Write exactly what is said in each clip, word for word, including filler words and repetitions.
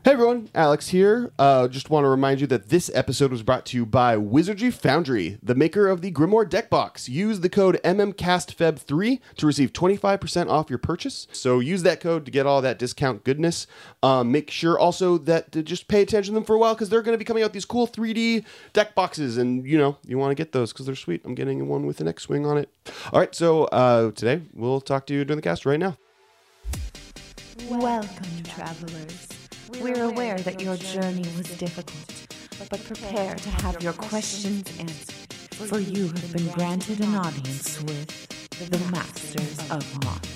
Hey everyone, Alex here. Uh, just want to remind you that this episode was brought to you by Wizardry Foundry, the maker of the Grimoire deck box. Use the code M M cast F E B three to receive twenty-five percent off your purchase. So use that code to get all that discount goodness. Um, make sure also that to just pay attention to them for a while because they're going to be coming out these cool three D deck boxes, and you know you want to get those because they're sweet. I'm getting one with an X-wing on it. All right, so uh, today we'll talk to you during the cast right now. Welcome, travelers. We're aware that your journey was difficult, but prepare to have your questions answered, for you have been granted an audience with the Masters of Modern.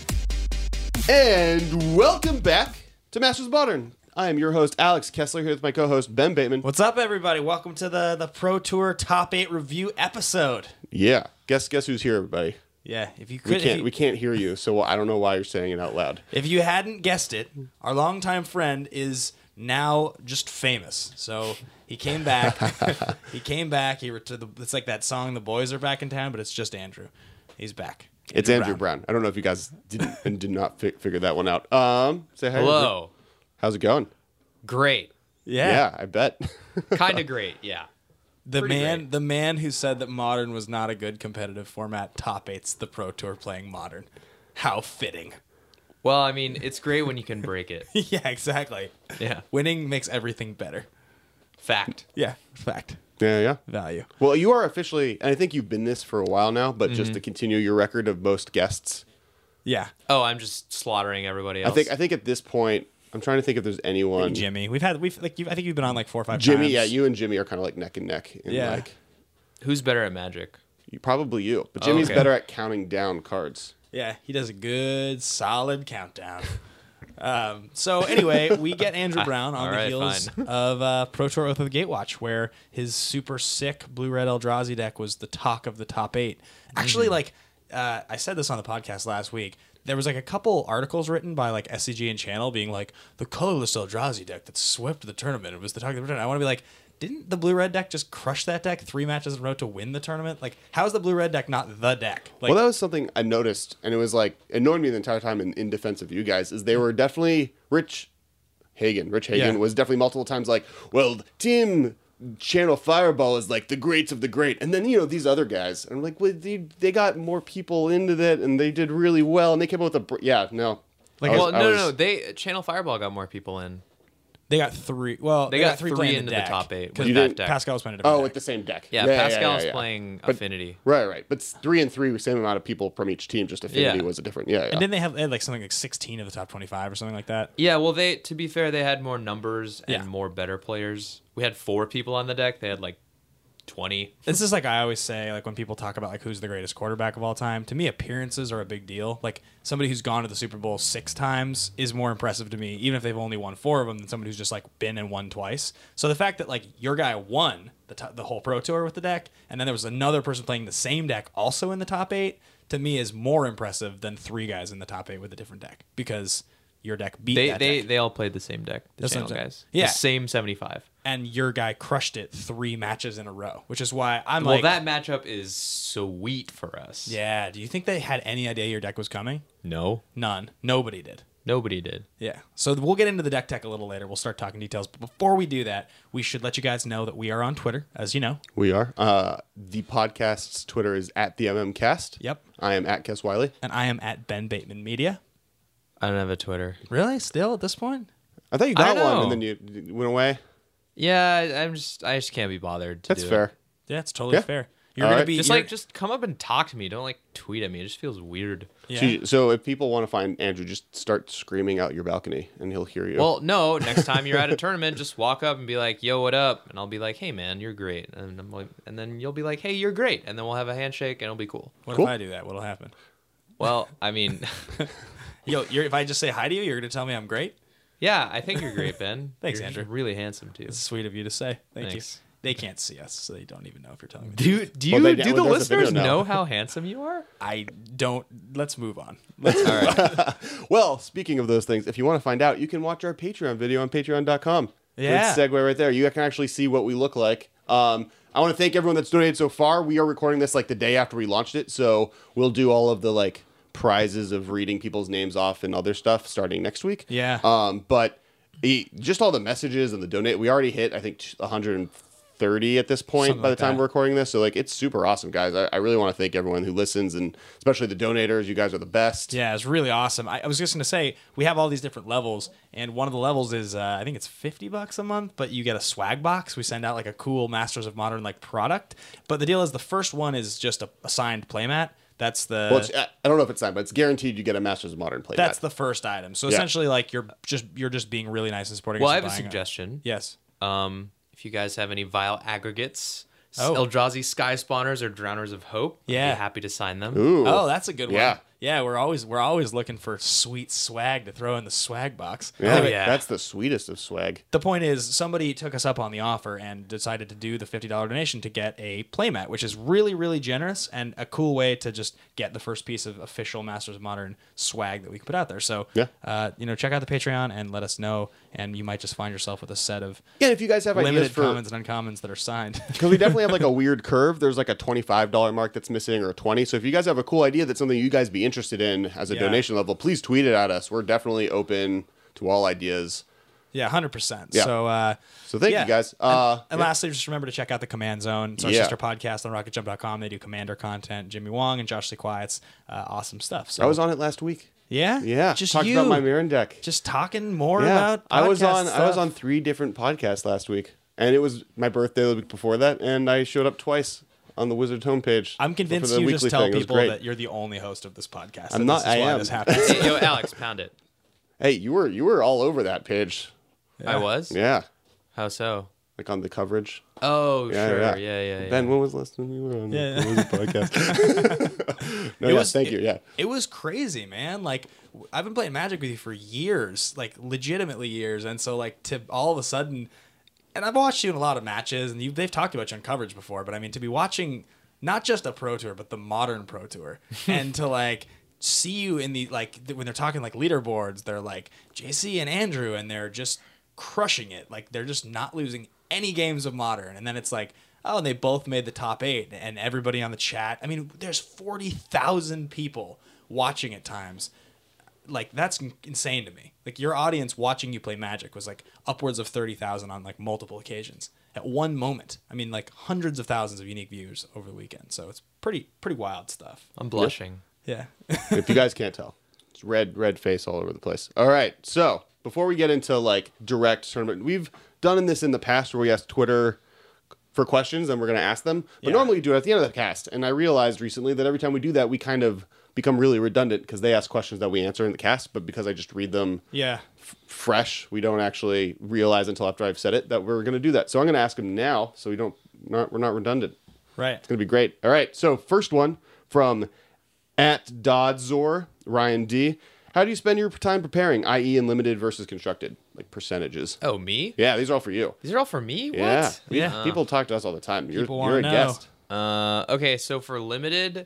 And welcome back to Masters of Modern. I am your host, Alex Kessler, here with my co-host, Ben Bateman. What's up, everybody? Welcome to the, the Pro Tour Top eight Review episode. Yeah. Guess guess who's here, everybody? Yeah, if you could... We if can't, you, we can't hear you, so I don't know why you're saying it out loud. If you hadn't guessed it, our longtime friend is now just famous. So he came back. he came back. He to the, It's like that song, The Boys Are Back in Town, but it's just Andrew. He's back. Andrew it's Andrew Brown. Brown. I don't know if you guys didn't and did not fi- figure that one out. Um, say hi. Hello. Andrew. How's it going? Great. Yeah. Yeah, I bet. Kind of great, yeah. The Pretty man, great. the man who said that Modern was not a good competitive format, top eight's the Pro Tour playing Modern. How fitting. Well, I mean, it's great when you can break it. Yeah, exactly. Yeah. Winning makes everything better. Fact. Yeah, fact. Yeah, yeah. Value. Well, you are officially, and I think you've been this for a while now, but just to continue your record of most guests, Yeah. Oh, I'm just slaughtering everybody else. I think I think at this point, I'm trying to think if there's anyone. Jimmy, we've had we've like you've, I think you've been on like four or five Jimmy, times. yeah, you and Jimmy are kind of like neck and neck. In Yeah. Like, Who's better at Magic? you, probably you, but Oh, Jimmy's okay. better at counting down cards. Yeah, he does a good solid countdown. um, so anyway, we get Andrew Brown on All the right, heels fine. of uh, Pro Tour Oath of the Gatewatch, where his super sick blue red Eldrazi deck was the talk of the top eight. Actually, Mm-hmm. like uh, I said this on the podcast last week. There was like a couple articles written by like S C G and Channel being like the colorless Eldrazi deck that swept the tournament. It was the talk of the tournament. I want to be like, didn't the blue red deck just crush that deck three matches in a row to win the tournament? Like, how is the blue red deck not the deck? Like, Well, that was something I noticed, and it was like annoyed me the entire time in, in defense of you guys. Is they were definitely Rich Hagen. Rich Hagen Yeah. was definitely multiple times like, well, Team Channel Fireball is like the greats of the great, and then you know these other guys. And I'm like, well, they they got more people into that, and they did really well, and they came up with a br- yeah, no, Like, I was- well, I no, was- no, no. They Channel Fireball got more people in. They got three. Well, They got three, three playing into the deck, top eight 'cause with You that didn't- deck. Pascal's playing a different Oh, deck. with the same deck. Yeah, yeah Pascal's yeah. playing But- Affinity. Right, right. But s- three and three, same amount of people from each team. Just Affinity Yeah. was a different. Yeah, yeah. And then they have they had like something like sixteen of the top twenty-five or something like that. Yeah, well, they to be fair, they had more numbers and Yeah. more better players. We had four people on the deck. They had like twenty. This is like I always say, like when people talk about like who's the greatest quarterback of all time. To me, appearances are a big deal. Like somebody who's gone to the Super Bowl six times is more impressive to me, even if they've only won four of them, than somebody who's just like been and won twice. So the fact that like your guy won the to- the whole Pro Tour with the deck, and then there was another person playing the same deck also in the top eight, to me is more impressive than three guys in the top eight with a different deck because your deck beat They that they deck. they all played the same deck. The That's what Channel I'm saying. guys. Yeah. The same seventy-five. and your guy crushed it three matches in a row, which is why I'm Well, like, that matchup is sweet for us. yeah. Do you think they had any idea your deck was coming? No, None. Nobody did. nobody did. Yeah. So we'll get into the deck tech a little later. We'll start talking details. But before we do that, we should let you guys know that we are on Twitter, as you know. We are. Uh, the podcast's Twitter is at the MMCast. Yep. I am at Kes Wiley. And I am at Ben Bateman Media. I don't have a Twitter. Really? Still at this point? I thought you I got don't one know. and then you you went away. Yeah, I- I'm just I just can't be bothered to That's do it. fair. Yeah, it's totally Yeah. fair. You're All gonna right. be Just you're- like just come up and talk to me. Don't like tweet at me. It just feels weird. yeah. So, you- so if people want to find Andrew, just start screaming out your balcony and he'll hear you. Well, no. Next time you're at a tournament, just walk up and be like, "Yo, what up?" And I'll be like, "Hey, man, you're great." And I'm like, and then you'll be like, "Hey, you're great." And then we'll have a handshake and it'll be cool. What Cool. if I do that? What'll happen? Well, I mean, Yo, you're, if I just say hi to you, you're gonna tell me I'm great. yeah, I think you're great, Ben. Thanks, You're Andrew. Really handsome too. It's sweet of you to say. Thank Thanks. you. They can't see us, so they don't even know if you're telling me. Do do Well, you they- do well, the there's a video listeners now. know how handsome you are? I don't. Let's move on. All right. Well, speaking of those things, if you want to find out, you can watch our Patreon video on patreon dot com. Yeah. Good segue right there. You can actually see what we look like. Um, I want to thank everyone that's donated so far. We are recording this like the day after we launched it, so we'll do all of the like prizes of reading people's names off and other stuff starting next week. Yeah. Um, but he, just all the messages and the donate. We already hit, I think, one hundred thirty at this point Something by the like time that. we're recording this. So like, it's super awesome, guys. I, I really want to thank everyone who listens, and especially the donators. You guys are the best. Yeah, it's really awesome. I, I was just gonna say we have all these different levels, and one of the levels is uh, I think it's fifty bucks a month, but you get a swag box. We send out like a cool Masters of Modern like product. But the deal is the first one is just a, a signed playmat. That's the Well, it's, I I don't know if it's signed, but it's guaranteed you get a Masters of Modern play. that's the first item. So Yeah. essentially, like you're just you're just being really nice and supporting. Well, us I and have a buying it. suggestion. Yes. Um, if you guys have any vile aggregates, Oh. Eldrazi Sky Spawners or Drowners of Hope, I'd Yeah. be happy to sign them. Ooh. Oh, that's a good one. Yeah. Yeah, we're always we're always looking for sweet swag to throw in the swag box. Yeah, Anyway, yeah. that's the sweetest of swag. the point is somebody took us up on the offer and decided to do the fifty dollars donation to get a playmat, which is really, really generous and a cool way to just get the first piece of official Masters of Modern swag that we can put out there. So, Yeah. uh, you know, check out the Patreon and let us know, and you might just find yourself with a set of Yeah, if you guys have ideas limited for, commons and uncommons that are signed. because we definitely have like a weird curve. There's like a twenty-five dollars mark that's missing, or a twenty. So if you guhanguys have a cool idea that's something you guys be interested in as a Yeah. donation level, please tweet it at us. We're definitely open to all ideas. Yeah, one hundred percent. Yeah. So, uh, So thank yeah. you guys. And- Uh, and lastly, just remember to check out the Command Zone. It's our Yeah. sister podcast on rocket jump dot com. They do Commander content. Jimmy Wong and Josh Lee Quiet's uh, awesome stuff. So I was on it last week. Yeah? Yeah, Just talked you. about my Mirren deck. Just talking more Yeah, about I was podcast on. I was stuff. on three different podcasts last week, and it was my birthday the week before that, and I showed up twice on the Wizards homepage. I'm convinced for the you just weekly tell thing. It was people great. that you're the only host of this podcast. I'm and not- This is I why am. This happens. Hey, yo, Alex, pound it. Hey, you were you were all over that page. I was? Yeah, How so? like on the coverage. Oh, Yeah, sure. yeah. Yeah, yeah, yeah. Ben, when was the last time you were on Yeah. the Wizard podcast? no, It yeah, was- thank it- you. Yeah, It was crazy, man. Like w- I've been playing Magic with you for years, like legitimately years, and so like to all of a sudden, and I've watched you in a lot of matches, and you they've talked about you on coverage before, but I mean to be watching not just a Pro Tour, but the modern Pro Tour, and to like see you in the like th- when they're talking like leaderboards, they're like J C and Andrew, and they're just crushing it. Like they're just not losing any games of modern, and then it's like. Oh, and they both made the top eight, and everybody on the chat. I mean, there's forty thousand people watching at times. Like, that's in- insane to me. Like, your audience watching you play Magic was, like, upwards of thirty thousand on, like, multiple occasions at one moment. I mean, like, hundreds of thousands of unique viewers over the weekend. So it's pretty, pretty wild stuff. I'm blushing. Yeah. if you guys can't tell, it's red red face all over the place. All right, so before we get into like direct tournament, we've done this in the past where we ask Twitter for questions and we're going to ask them. But Yeah. normally we do it at the end of the cast. And I realized recently that every time we do that, we kind of become really redundant because they ask questions that we answer in the cast. But because I just read them Yeah. f- fresh, we don't actually realize until after I've said it that we're going to do that. So I'm going to ask them now so we don't, not, we're not redundant. Right. It's going to be great. All right. So first one from at Dodzor, Ryan D. How do you spend your time preparing, that is in limited versus constructed? Like percentages. Oh, me? Yeah, these are all for you. These are all for me? What? Yeah. We- Yeah. People talk to us all the time. You're, People you're wanna a know. guest. Uh, okay, so for limited,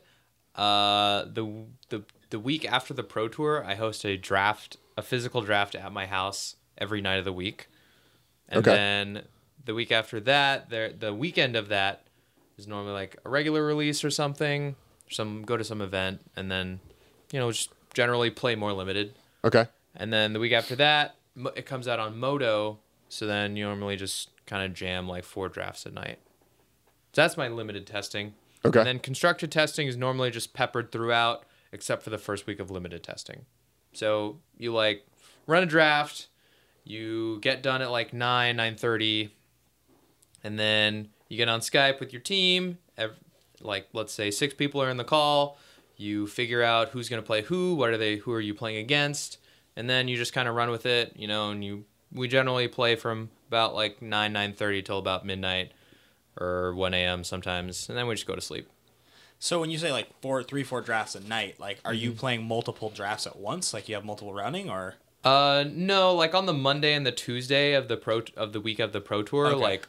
uh, the the the week after the Pro Tour, I host a draft, a physical draft at my house every night of the week, and Okay. then the week after that, there the weekend of that is normally like a regular release or something. Some go to some event, and then you know just generally play more limited. Okay. And then the week after that, mo- it comes out on Moto. So then you normally just kind of jam like four drafts a night. So that's my limited testing. Okay. And then constructed testing is normally just peppered throughout, except for the first week of limited testing. So you like run a draft, you get done at like nine, nine thirty, and then you get on Skype with your team. Ev- like let's say six people are in the call. You figure out who's going to play who, what are they, who are you playing against, and then you just kind of run with it, you know. And you, we generally play from about like nine, nine thirty till about midnight or one a.m. sometimes, and then we just go to sleep. So when you say like four, three, four drafts a night, like are you playing multiple drafts at once? Like you have multiple running, or Uh, no, like on the Monday and the Tuesday of the pro of the week of the Pro Tour, Okay. like,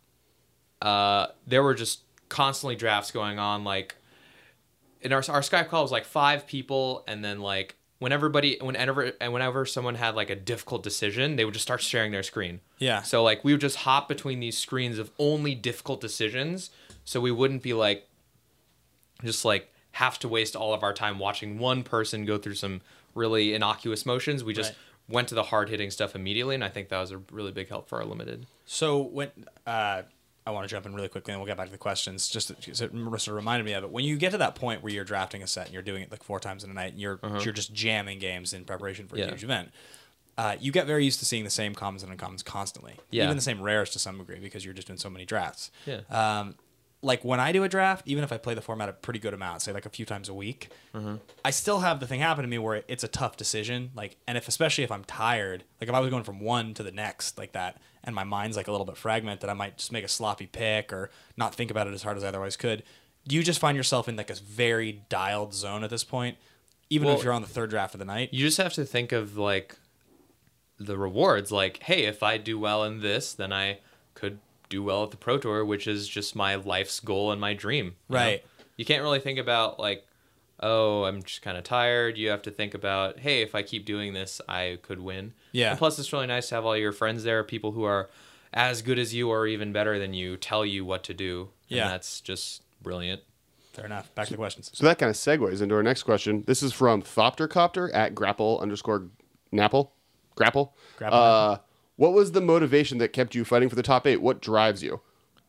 uh, there were just constantly drafts going on. Like, in our our Skype call was like five people, and then like when everybody, whenever and whenever someone had like a difficult decision, they would just start sharing their screen. yeah? So like we would just hop between these screens of only difficult decisions, so we wouldn't be like, just like have to waste all of our time watching one person go through some really innocuous motions. We just Right. went to the hard hitting stuff immediately, and I think that was a really big help for our limited. So when uh, I want to jump in really quickly, and we'll get back to the questions. Just to, it sort of reminded me of it. When you get to that point where you're drafting a set and you're doing it like four times in a night, and you're Uh-huh. you're just jamming games in preparation for Yeah. a huge event. Uh, you get very used to seeing the same commons and uncommons constantly. Yeah. Even the same rares to some degree because you're just doing so many drafts. Yeah. Um, like when I do a draft, even if I play the format a pretty good amount, say like a few times a week, I still have the thing happen to me where it's a tough decision. Like, and if especially if I'm tired, like if I was going from one to the next like that, and my mind's like a little bit fragmented, I might just make a sloppy pick or not think about it as hard as I otherwise could. Do you just find yourself in like a very dialed zone at this point, even Well, if you're on the third draft of the night? You just have to think of like the rewards. Like, hey, if I do well in this, then I could do well at the Pro Tour, which is just my life's goal and my dream. you know? Right. You can't really think about like, oh, I'm just kind of tired. You have to think about, hey, if I keep doing this, I could win. Yeah. And plus, it's really nice to have all your friends there, people who are as good as you or even better than you, tell you what to do. And Yeah. that's just brilliant. Fair enough. Back to the questions. So that kind of segues into our next question. This is from Thoptercopter at grapple underscore napple. Grapple. Grapple Uh, what was the motivation that kept you fighting for the top eight? What drives you?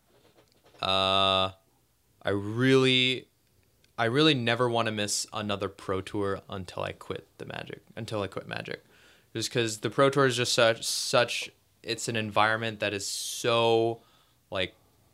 Uh, I really, I really never want to miss another Pro Tour until I quit the Magic. Until I quit Magic, just because the Pro Tour is just such such. It's an environment that is so, like,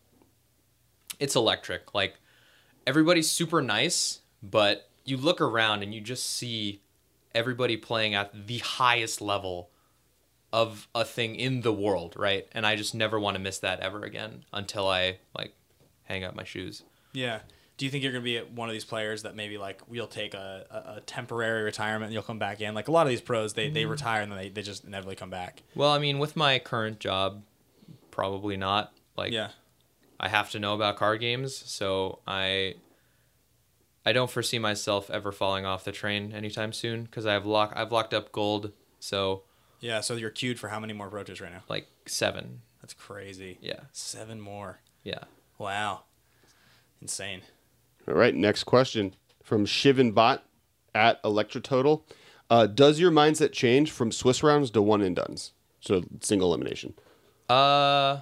it's electric. Like, everybody's super nice, but you look around and you just see everybody playing at the highest level of a thing in the world, right? And I just never want to miss that ever again until I like hang up my shoes. Yeah. Do you think you're going to be one of these players that maybe like we'll take a, a, a temporary retirement and you'll come back in? Like a lot of these pros, they, they retire and then they, they just inevitably come back. Well, I mean, with my current job, probably not. Like, Yeah. I have to know about card games, so I I don't foresee myself ever falling off the train anytime soon because I've lock I've locked up gold, so Yeah. So you're queued for how many more Pro Tours right now? like seven. That's crazy. Yeah. Seven more. Yeah. Wow. Insane. All right, next question from Shivenbot at Electrototal. Uh, does your mindset change from Swiss rounds to one and dones? So single elimination. Uh,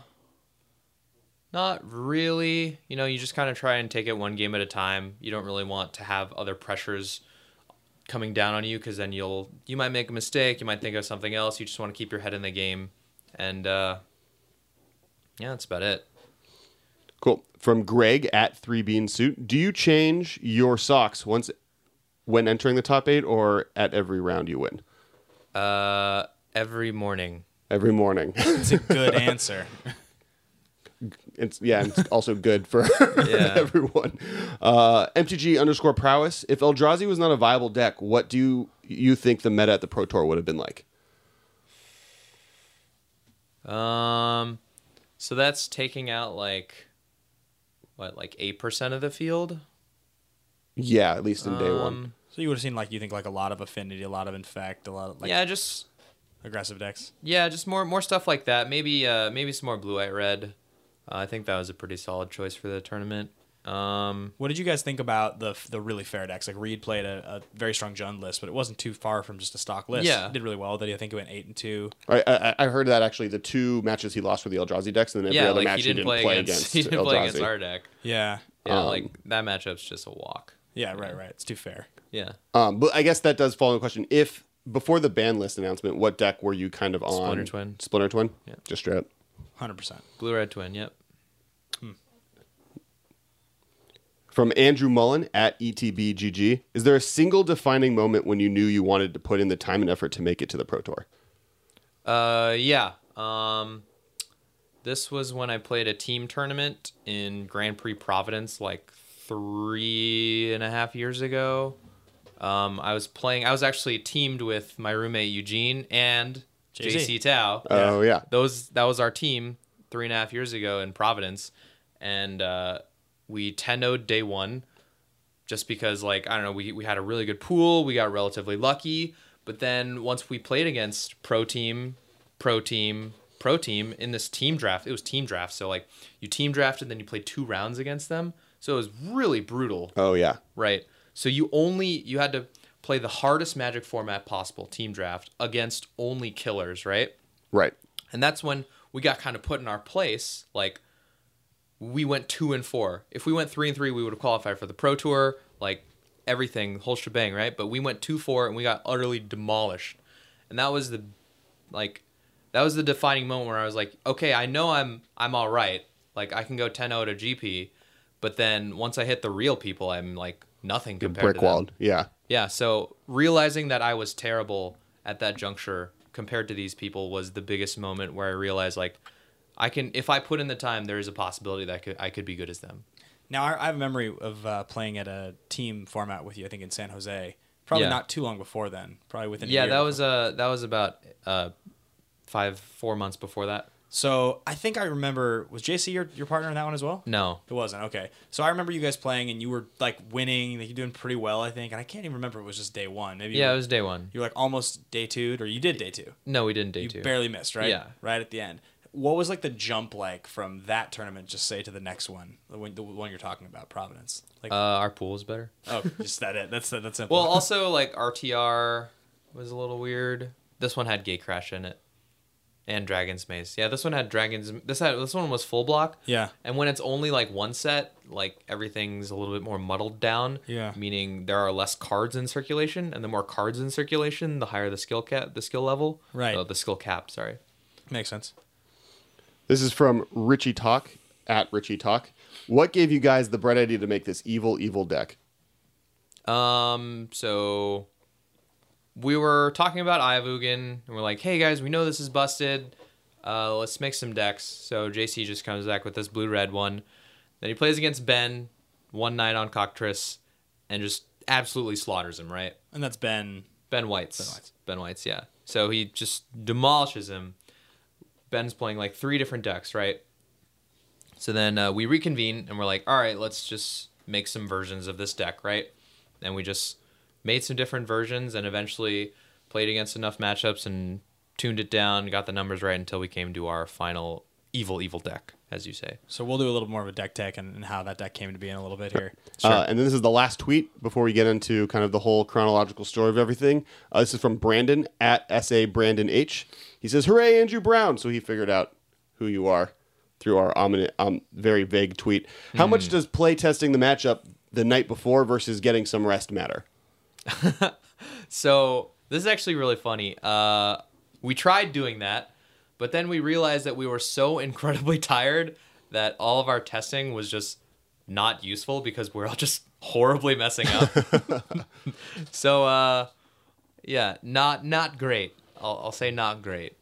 not really. You know, you just kind of try and take it one game at a time. You don't really want to have other pressures coming down on you because then you'll you might make a mistake. You might think of something else. You just want to keep your head in the game, and uh, yeah, that's about it. Cool. From Greg at Three Bean Suit. Do you change your socks once when entering the top eight, or at every round you win? Uh, every morning. Every morning. It's a good answer. It's yeah, and it's also good for Yeah. everyone. Uh, M T G underscore prowess. If Eldrazi was not a viable deck, what do you, you think the meta at the Pro Tour would have been like? Um, so that's taking out like what, like eight percent of the field. Yeah, at least in day one. Um, So you would have seen like you think like a lot of affinity, a lot of infect, a lot of like yeah, just aggressive decks. yeah, just more more stuff like that. Maybe uh maybe some more blue white red. Uh, I think that was a pretty solid choice for the tournament. Um, What did you guys think about the the really fair decks? Like Reed played a, a very strong Jund list, but it wasn't too far from just a stock list. Yeah. Did really well. Did he? I think he went eight and two. I, I I heard that actually the two matches he lost were the Eldrazi decks, and then every yeah, other like match he didn't, play, against, he didn't Eldrazi. play against our deck. Yeah. Yeah, Um, like that matchup's just a walk. Yeah. Right. Right. It's too fair. Yeah, Um, but I guess that does follow the question. If before the ban list announcement, what deck were you kind of on? Splinter Twin. Splinter Twin. Yeah. Just straight up. Hundred percent. blue red twin. Yep. From Andrew Mullen at E T B G G. Is there a single defining moment when you knew you wanted to put in the time and effort to make it to the Pro Tour? Uh, yeah. Um, this was when I played a team tournament in Grand Prix Providence, like three and a half years ago. Um, I was playing. I was actually teamed with my roommate Eugene and J J C. C Tao. Oh yeah. Those that was our team three and a half years ago in Providence, and uh, we ten oh'd day one, just because like I don't know, we we had a really good pool, we got relatively lucky, but then once we played against pro team, pro team, pro team in this team draft, it was team draft, so like you team drafted, then you played two rounds against them, so it was really brutal. Oh yeah. Right. So you only you had to play the hardest Magic format possible, team draft, against only killers, right? Right. And that's when we got kind of put in our place. Like, we went two and four. If we went three and three, we would have qualified for the Pro Tour, like everything, whole shebang, right? But we went two four and we got utterly demolished. And that was the, like, that was the defining moment where I was like, okay, I know I'm I'm all right. Like, I can go ten oh to G P, but then once I hit the real people, I'm like nothing compared Brick to them. walled. Yeah. Yeah, so realizing that I was terrible at that juncture compared to these people was the biggest moment where I realized, like, I can, if I put in the time, there is a possibility that I could, I could be good as them. Now, I I have a memory of uh, playing at a team format with you, I think in San Jose. Probably Yeah. not too long before then. Probably within a Yeah, year that before. was uh that was about uh five four months before that. So I think I remember, was J C your, your partner in that one as well? No, It wasn't. Okay. So I remember you guys playing and you were like winning, like you're doing pretty well, I think. And I can't even remember if it was just day one. Maybe you yeah, were, it was day one. you were like almost day two, or you did day two. No, we didn't day You two. barely missed, right? Yeah. Right at the end. What was like the jump like from that tournament, just say, to the next one, the one, the one you're talking about, Providence? Like, Uh, our pool was better. oh, just that it. That's that's simple. Well, also like R T R was a little weird. This one had Gate Crash in it, and Dragon's Maze. Yeah, this one had Dragon's. This had this one was full block. yeah. And when it's only like one set, like everything's a little bit more muddled down. Yeah. Meaning there are less cards in circulation, and the more cards in circulation, the higher the skill cap, the skill level. Right. Uh, the skill cap. Sorry. Makes sense. This is from Richie Talk, at Richie Talk. What gave you guys the bright idea to make this evil, evil deck? Um. So we were talking about Ayavugan, and we're like, "Hey guys, we know this is busted. Uh, let's make some decks." So J C just comes back with this blue red one. Then he plays against Ben one night on Cockatrice, and just absolutely slaughters him. Right. And that's Ben. Ben White's. Ben White's. Ben White's, yeah. So he just demolishes him. Ben's playing like three different decks, right? So then uh, we reconvene and we're like, all right, let's just make some versions of this deck, right? And we just made some different versions and eventually played against enough matchups and tuned it down, got the numbers right until we came to our final evil, evil deck, as you say. So we'll do a little more of a deck tech and, and how that deck came to be in a little bit here. Uh, and then this is the last tweet before we get into kind of the whole chronological story of everything. Uh, this is from Brandon, at S A Brandon H. He says, "Hooray, Andrew Brown." So he figured out who you are through our ominous, um, very vague tweet. How much does play testing the matchup the night before versus getting some rest matter? So this is actually really funny. Uh, we tried doing that, but then we realized that we were so incredibly tired that all of our testing was just not useful because we're all just horribly messing up. so uh, yeah, not not great. I'll, I'll say not great.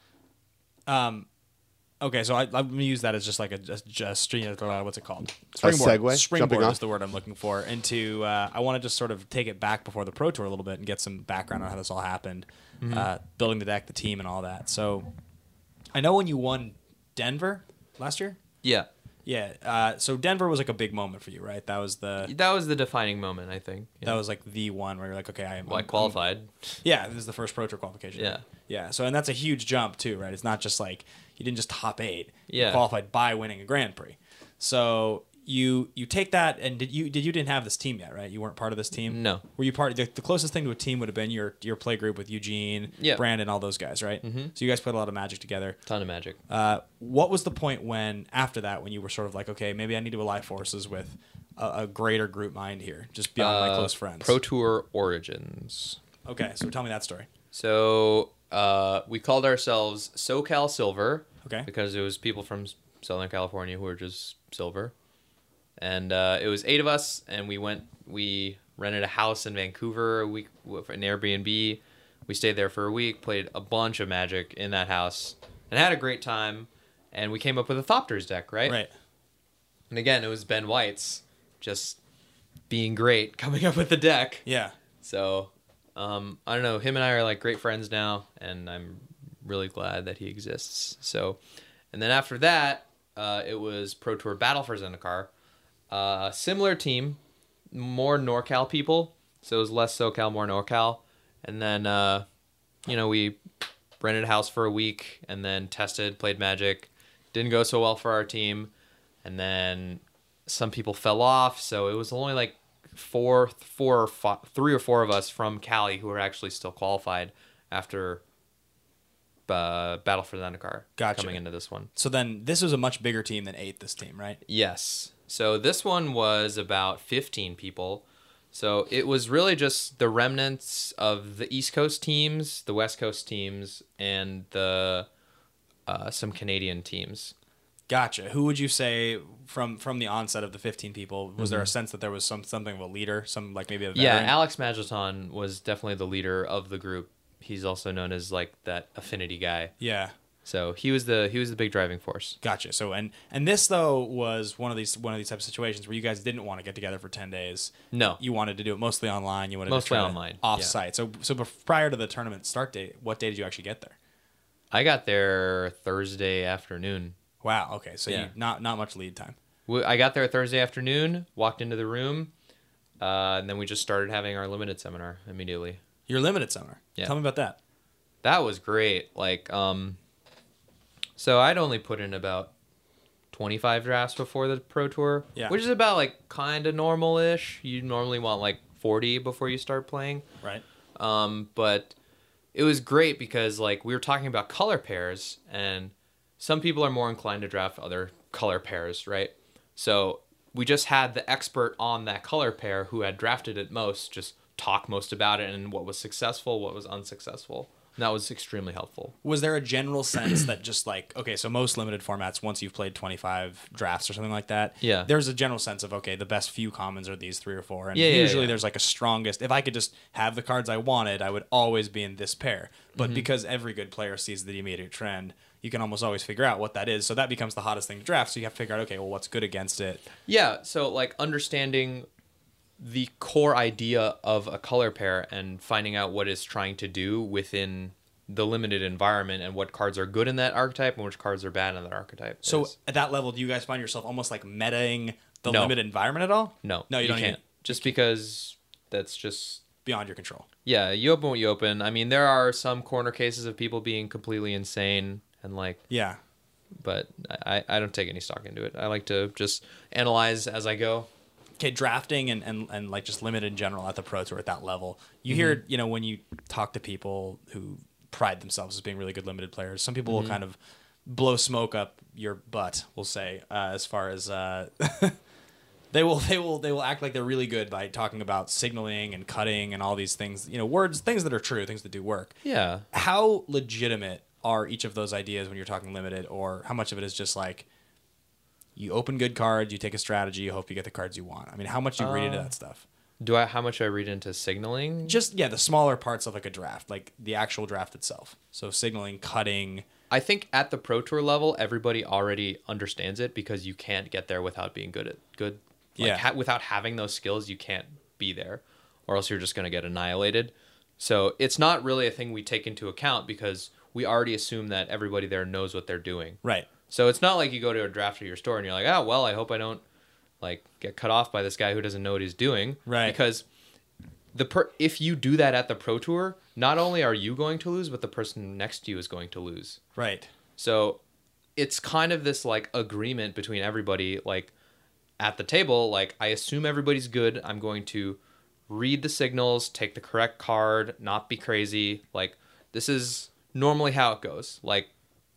Um, okay, so I, I'm going to use that as just like a, just, just string, uh, what's it called? A segue? Jumping Springboard off? is the word I'm looking for. Into, uh, I want to just sort of take it back before the Pro Tour a little bit and get some background on how this all happened, uh, building the deck, the team, and all that. So I know when you won Denver last year? Yeah, Yeah. Uh, so Denver was like a big moment for you, right? That was the that was the defining moment, I think. Yeah. that was like the one where you're like, okay, I am well, I I'm- qualified. Yeah, this is the first Pro Tour qualification. Yeah. Yeah. So, and that's a huge jump too, right? It's not just like you didn't just top eight. Yeah. You qualified by winning a Grand Prix. So you you take that, and did you did you didn't have this team yet, right? You weren't part of this team. No. Were you part? The, the closest thing to a team would have been your your play group with Eugene, Yeah. Brandon, all those guys, right? Mm-hmm. So you guys played a lot of Magic together. Ton of Magic. Uh, what was the point when after that when you were sort of like, okay, maybe I need to ally forces with a, a greater group mind here, just beyond my Uh, close friends? Pro Tour Origins. Okay, so tell me that story. So uh, we called ourselves SoCal Silver. Okay. Because it was people from Southern California who were just silver, and uh, it was eight of us, and we went. We rented a house in Vancouver a week, an Airbnb. We stayed there for a week, played a bunch of Magic in that house, and had a great time. And we came up with a Thopters deck, right? Right. And again, it was Ben White's just being great, coming up with the deck. Yeah. So, um, I don't know. Him and I are like great friends now, and I'm really glad that he exists. So, and then after that, uh, it was Pro Tour Battle for Zendikar. Uh, similar team, more NorCal people. So it was less SoCal, more NorCal. And then, uh, you know, we rented a house for a week and then tested, played Magic. Didn't go so well for our team. And then some people fell off. So it was only like four, four or five, three or four of us from Cali who are actually still qualified after uh, Battle for the Zendikar Gotcha. coming into this one. So then this was a much bigger team than eight, this team, right? Yes. So this one was about fifteen people. So it was really just the remnants of the East Coast teams, the West Coast teams, and the uh, some Canadian teams. Gotcha. Who would you say from from the onset of the fifteen people, was there a sense that there was some something of a leader, some like maybe a veteran? Yeah, Alex Magilton was definitely the leader of the group. He's also known as like that affinity guy. Yeah. So he was the he was the big driving force. Gotcha. So and and this though was one of these one of these types of situations where you guys didn't want to get together for ten days. No. You wanted to do it mostly online. You wanted Mostly to try online, off yeah. site. So so bef- prior to the tournament start date, what day did you actually get there? I got there Thursday afternoon. Wow. Okay. So Yeah. you, not not much lead time. We- I got there Thursday afternoon, walked into the room, uh, and then we just started having our limited seminar immediately. Your limited seminar. Yeah. Tell me about that. That was great. Like, um, so I'd only put in about twenty-five drafts before the Pro Tour, Yeah. which is about like kind of normal-ish. You normally want like forty before you start playing. Right. Um, but it was great because like we were talking about color pairs, and some people are more inclined to draft other color pairs, right? So we just had the expert on that color pair who had drafted it most just talk most about it and what was successful, what was unsuccessful. And that was extremely helpful. Was there a general sense that just like, okay, so most limited formats, once you've played twenty-five drafts or something like that, Yeah. there's a general sense of, okay, the best few commons are these three or four. And Yeah, yeah, usually yeah. there's like a strongest, if I could just have the cards I wanted, I would always be in this pair. But Mm-hmm. because every good player sees the immediate trend, you can almost always figure out what that is. So that becomes the hottest thing to draft. So you have to figure out, okay, well, what's good against it? Yeah, so like understanding the core idea of a color pair and finding out what it's trying to do within the limited environment and what cards are good in that archetype and which cards are bad in that archetype. So is- at that level, do you guys find yourself almost like metaing the No. limited environment at all? no, No, you, don't can't. even, Just because that's just beyond your control. yeah, you open what you open. I mean, there are some corner cases of people being completely insane and like, Yeah. but I, I don't take any stock into it. I like to just analyze as I go. Okay, drafting and, and, and like just limited in general at the Pro Tour at that level. You Mm-hmm. hear, you know, when you talk to people who pride themselves as being really good limited players, some people Mm-hmm. will kind of blow smoke up your butt, we'll say, uh, as far as uh, they will they will they will act like they're really good by talking about signaling and cutting and all these things, you know, words, things that are true, things that do work. Yeah. How legitimate are each of those ideas when you're talking limited, or how much of it is just like you open good cards, you take a strategy, you hope you get the cards you want? I mean, how much do you read into Uh, that stuff? Do I how much I read into signaling? Just yeah, the smaller parts of like a draft, like the actual draft itself. So signaling, cutting. I think at the Pro Tour level, everybody already understands it because you can't get there without being good at good. Like, Yeah. Ha- without having those skills, you can't be there, or else you're just going to get annihilated. So it's not really a thing we take into account because we already assume that everybody there knows what they're doing. Right. So it's not like you go to a draft at your store and you're like, oh well, I hope I don't like get cut off by this guy who doesn't know what he's doing. Right. Because the per- if you do that at the Pro Tour, not only are you going to lose, but the person next to you is going to lose. Right. So it's kind of this like agreement between everybody, like at the table, like I assume everybody's good. I'm going to read the signals, take the correct card, not be crazy. Like this is normally how it goes. Like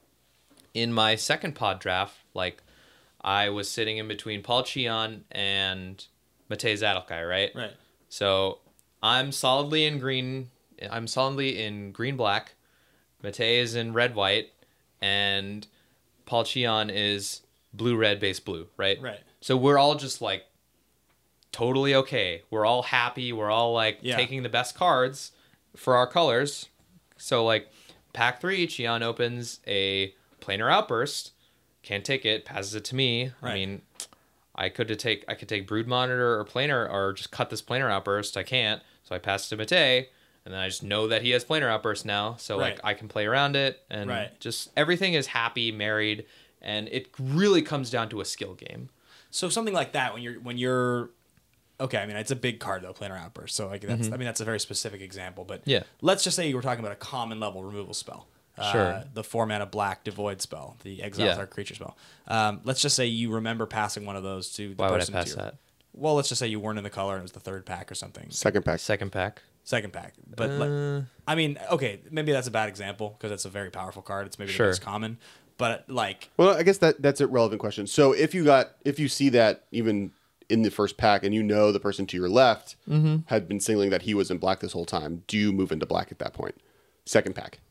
in my second pod draft, like I was sitting in between Paul Cheon and Matej Zadelkai, right? Right. So I'm solidly in green. I'm solidly in green black. Matej is in red white, and Paul Cheon is blue red base blue, right? Right. So we're all just like totally okay. We're all happy. We're all like Yeah. taking the best cards for our colors. So like pack three, Cheon opens a planar outburst. Can't take it. Passes it to me. Right. I mean, I could take I could take Brood Monitor or planar or just cut this planar outburst. I can't. So I pass it to Matej, and then I just know that he has planar outburst now. So Right. like I can play around it, and Right. just everything is happy, married, and it really comes down to a skill game. So something like that when you're when you're okay, I mean it's a big card though, planar outburst. So like that's I mean that's a very specific example. But Yeah. let's just say you were talking about a common level removal spell. Sure. Uh, the four mana black devoid spell, the exiles Yeah. our creature spell. Um, let's just say you remember passing one of those to the Why would I person pass to your, that? well, let's just say you weren't in the color and it was the third pack or something. Second pack. Second pack. Second pack. But, like, Uh, I mean, okay, maybe that's a bad example because it's a very powerful card. It's maybe Sure. the most common. But, like, Well, I guess that that's a relevant question. So if you got if you see that even in the first pack and you know the person to your left had been signaling that he was in black this whole time, do you move into black at that point? Second pack.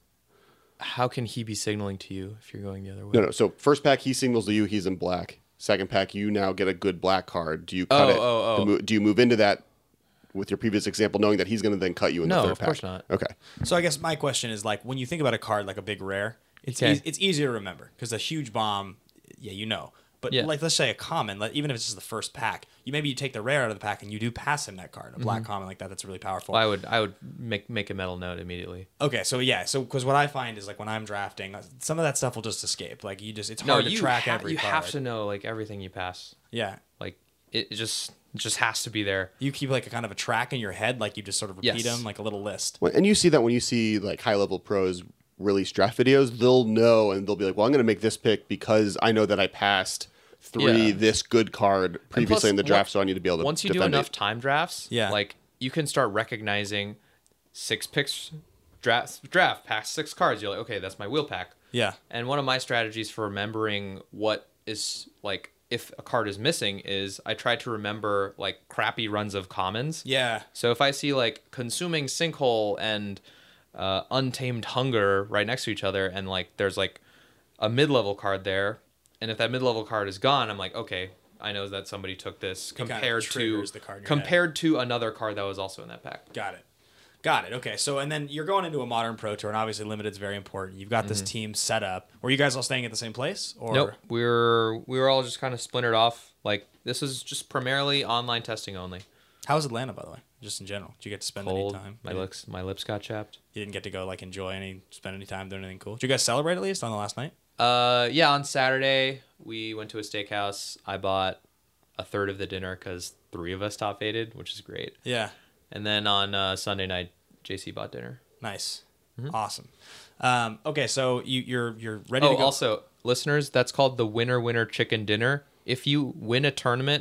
how can he be signaling to you if you're going the other way? No, no. So first pack he signals to you he's in black. Second pack you now get a good black card. Do you cut Oh, it? oh, oh. Do, mo- do you move into that with your previous example, knowing that he's going to then cut you in No, the third of pack? course not. Okay. so I guess my question is, like, when you think about a card like a big rare, it's Okay. eas- it's easier to remember because a huge bomb, yeah, you know. But, Yeah. like, let's say a common, like, even if it's just the first pack, you maybe you take the rare out of the pack and you do pass him that card. A black common like that, that's really powerful. Well, I would I would make make a mental note immediately. Okay, so yeah, so because what I find is, like, when I'm drafting, uh, some of that stuff will just escape. Like, you just, it's No, hard to you track ha- every you card. have to know like everything you pass. Yeah. Like it just it just has to be there. You keep, like, a kind of a track in your head, like you just sort of repeat Yes. them, like a little list. Well, and you see that when you see like high level pros release draft videos, they'll know and they'll be like, well, I'm going to make this pick because I know that I passed three Yeah. this good card previously plus, in the draft, on- so I need to be able to Once you do defend enough it. time drafts, Yeah. like you can start recognizing six picks draft draft past six cards. You're like, okay, that's my wheel pack. Yeah. And one of my strategies for remembering what is like if a card is missing is I try to remember like crappy runs of commons. Yeah. So if I see like consuming sinkhole and uh, untamed hunger right next to each other, and like there's like a mid-level card there, and if that mid-level card is gone, I'm like, okay, I know that somebody took this kind of compared to triggers the card in your compared to another card that was also in that pack. Got it. Got it. Okay. So, and then you're going into a modern pro tour, and obviously limited is very important. You've got this team set up. Were you guys all staying at the same place? Or Nope, we were we were all just kind of splintered off. Like this is just primarily online testing only. How was Atlanta, by the way? Just in general. Did you get to spend Cold. any time? My You lips my lips got chapped. You didn't get to go, like, enjoy any, spend any time doing anything cool? Did you guys celebrate at least on the last night? Uh, yeah, on Saturday we went to a steakhouse. I bought a third of the dinner because three of us top faded, which is great. Yeah. And then on uh, Sunday night, J C bought dinner. Nice. Awesome. Um, okay. So you, you're, you're ready Oh, to go. also, listeners, that's called the winner winner chicken dinner. If you win a tournament,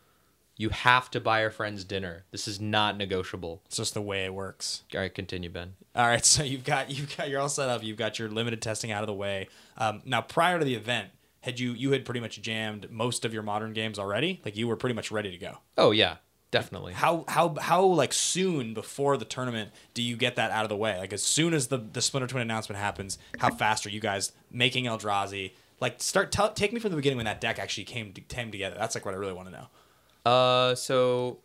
you have to buy your friends dinner. This is not negotiable. It's just the way it works. All right, continue, Ben. All right, so you've got you've got you're all set up. You've got your limited testing out of the way. Um, now, prior to the event, had you you had pretty much jammed most of your modern games already? Like you were pretty much ready to go. Oh yeah, definitely. How how how like soon before the tournament do you get that out of the way? Like as soon as the the Splinter Twin announcement happens, how fast are you guys making Eldrazi? Like start tell, take me from the beginning when that deck actually came came together. That's like what I really want to know. Uh, so,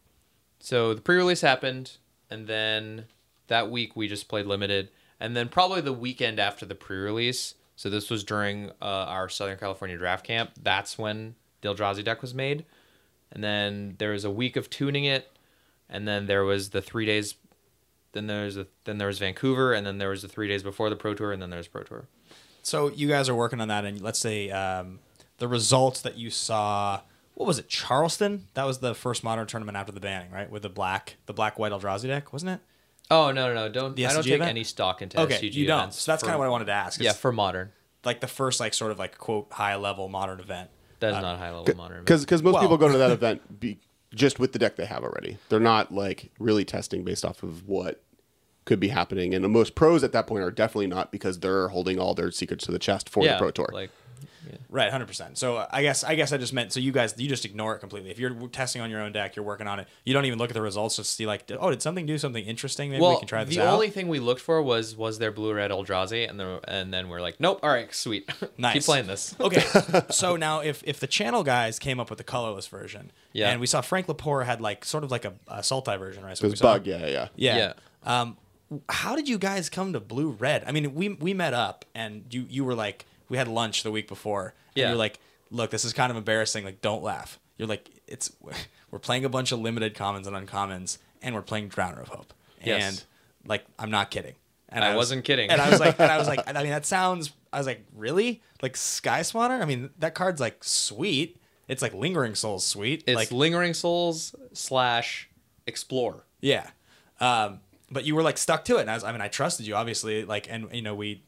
so the pre-release happened, and then that week we just played limited, and then probably the weekend after the pre-release. So this was during uh, our Southern California draft camp. That's when the Eldrazi deck was made, and then there was a week of tuning it, and then there was the three days. Then there's a, then there was Vancouver, and then there was the three days before the Pro Tour, and then there's Pro Tour. So you guys are working on that, and let's say um, the results that you saw. What was it? Charleston? That was the first modern tournament after the banning, right? With the black, the black white Eldrazi deck, wasn't it? Oh no no no! Don't The I don't S C G take event? any stock into Okay, S C G you don't. events. So that's for- kind of what I wanted to ask. Yeah, It's for modern, like the first, like sort of like quote high level modern event. that is Uh, not high level modern. Because because most Well- people go to that event be, just with the deck they have already. They're not like really testing based off of what could be happening. And the most pros at that point are definitely not because they're holding all their secrets to the chest for yeah, the Pro Tour. Like, Right, one hundred percent. So uh, I guess I guess I just meant so you guys you just ignore it completely. If you're testing on your own deck, you're working on it. You don't even look at the results just to see like, oh, did something do something interesting? Maybe well, we can try this the out. only thing we looked for was was there blue red Eldrazi, and the, and then we're like, nope. All right, sweet. Nice. Keep playing this. Okay, so now if if the channel guys came up with the colorless version, Yeah. and we saw Frank Lepore had like sort of like a, a Sultai version, right? So It we was saw- bug, yeah, yeah. Yeah. Yeah. Um, how did you guys come to blue red? I mean, we we met up and you you were like we had lunch the week before. And Yeah. You're like, look, this is kind of embarrassing. Like, don't laugh. You're like, it's we're playing a bunch of limited commons and uncommons, and we're playing Drowner of Hope. Yes. And like, I'm not kidding. And I was- wasn't kidding. And I was like, and I was like, I mean, that sounds. I was like, really? Like Sky Swanner? I mean, that card's like sweet. It's like Lingering Souls sweet. It's like, Lingering Souls slash Explore. yeah. Um, but you were like stuck to it. And I was, I mean, I trusted you obviously. Like, and you know, we,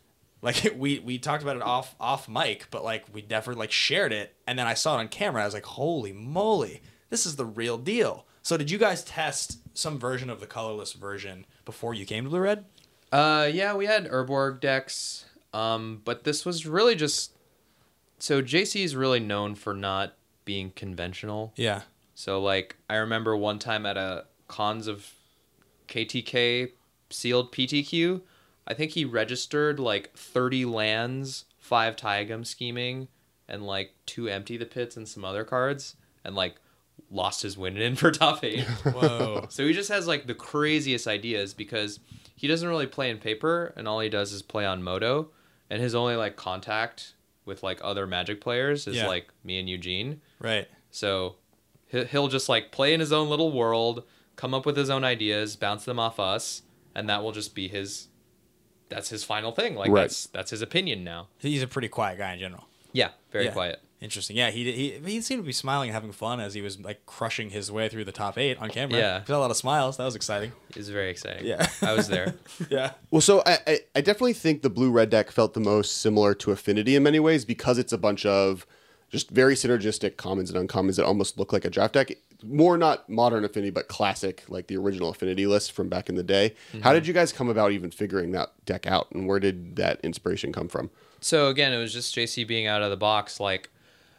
like we, we talked about it off, off mic, but like we never like shared it. And then I saw it on camera. I was like, holy moly, this is the real deal. So did you guys test some version of the colorless version before you came to Blue Red? Uh, yeah, we had Urborg decks, um, but this was really just... So J C is really known for not being conventional. Yeah. So, like, I remember one time at a Cons of K T K sealed P T Q, I think he registered, like, thirty lands, five Taigam scheming, and, like, two Empty the Pits and some other cards, and, like, lost his win in for top eight. Whoa. So he just has, like, the craziest ideas because he doesn't really play in paper, and all he does is play on Moto, and his only, like, contact with, like, other Magic players is, Yeah. like, me and Eugene. Right. So he- he'll just, like, play in his own little world, come up with his own ideas, bounce them off us, and that will just be his... That's his final thing. Like, Right. that's that's his opinion now. He's a pretty quiet guy in general. Yeah, very Yeah. quiet. Interesting. Yeah, he, he he seemed to be smiling and having fun as he was like crushing his way through the top eight on camera. Yeah. He had a lot of smiles. That was exciting. It was very exciting. Yeah. I was there. Yeah. Well, so I, I, I definitely think the blue red deck felt the most similar to Affinity in many ways because it's a bunch of just very synergistic commons and uncommons that almost look like a draft deck. More not modern Affinity, but classic, like the original Affinity list from back in the day. How did you guys come about even figuring that deck out, and where did that inspiration come from? So again, it was just J C being out of the box. Like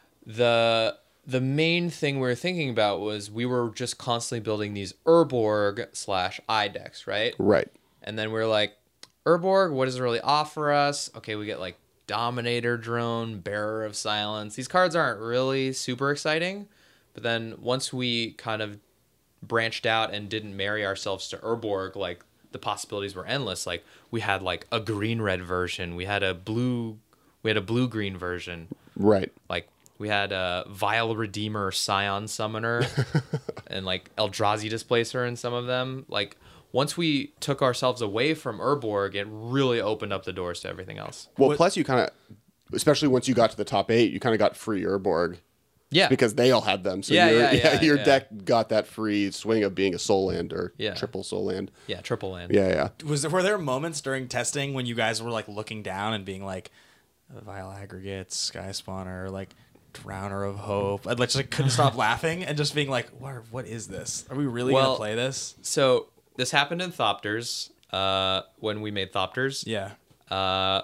the the main thing we were thinking about was we were just constantly building these Urborg slash I decks, right? Right. And then we we're like, Urborg, what does it really offer us? Okay, we get like Dominator Drone, Bearer of Silence. These cards aren't really super exciting. But then once we kind of branched out and didn't marry ourselves to Urborg, like the possibilities were endless. Like we had like a green red version, we had a blue, we had a blue green version. Right. Like we had a Vile Redeemer Scion Summoner and like Eldrazi Displacer in some of them. Like once we took ourselves away from Urborg, it really opened up the doors to everything else. Well, What- plus you kind of, especially once you got to the top eight, you kind of got free Urborg. Yeah. Because they all had them. So Yeah, your, yeah, yeah, your yeah. deck got that free swing of being a soul land or Yeah. triple soul land. Yeah, triple land. Yeah, yeah. Was there were there moments during testing when you guys were like looking down and being like, Vile Aggregate, Sky Spawner, like Drowner of Hope? I just like couldn't stop laughing and just being like, what what is this? Are we really Well- gonna play this? So this happened in Thopters uh, when we made Thopters. Yeah. Uh,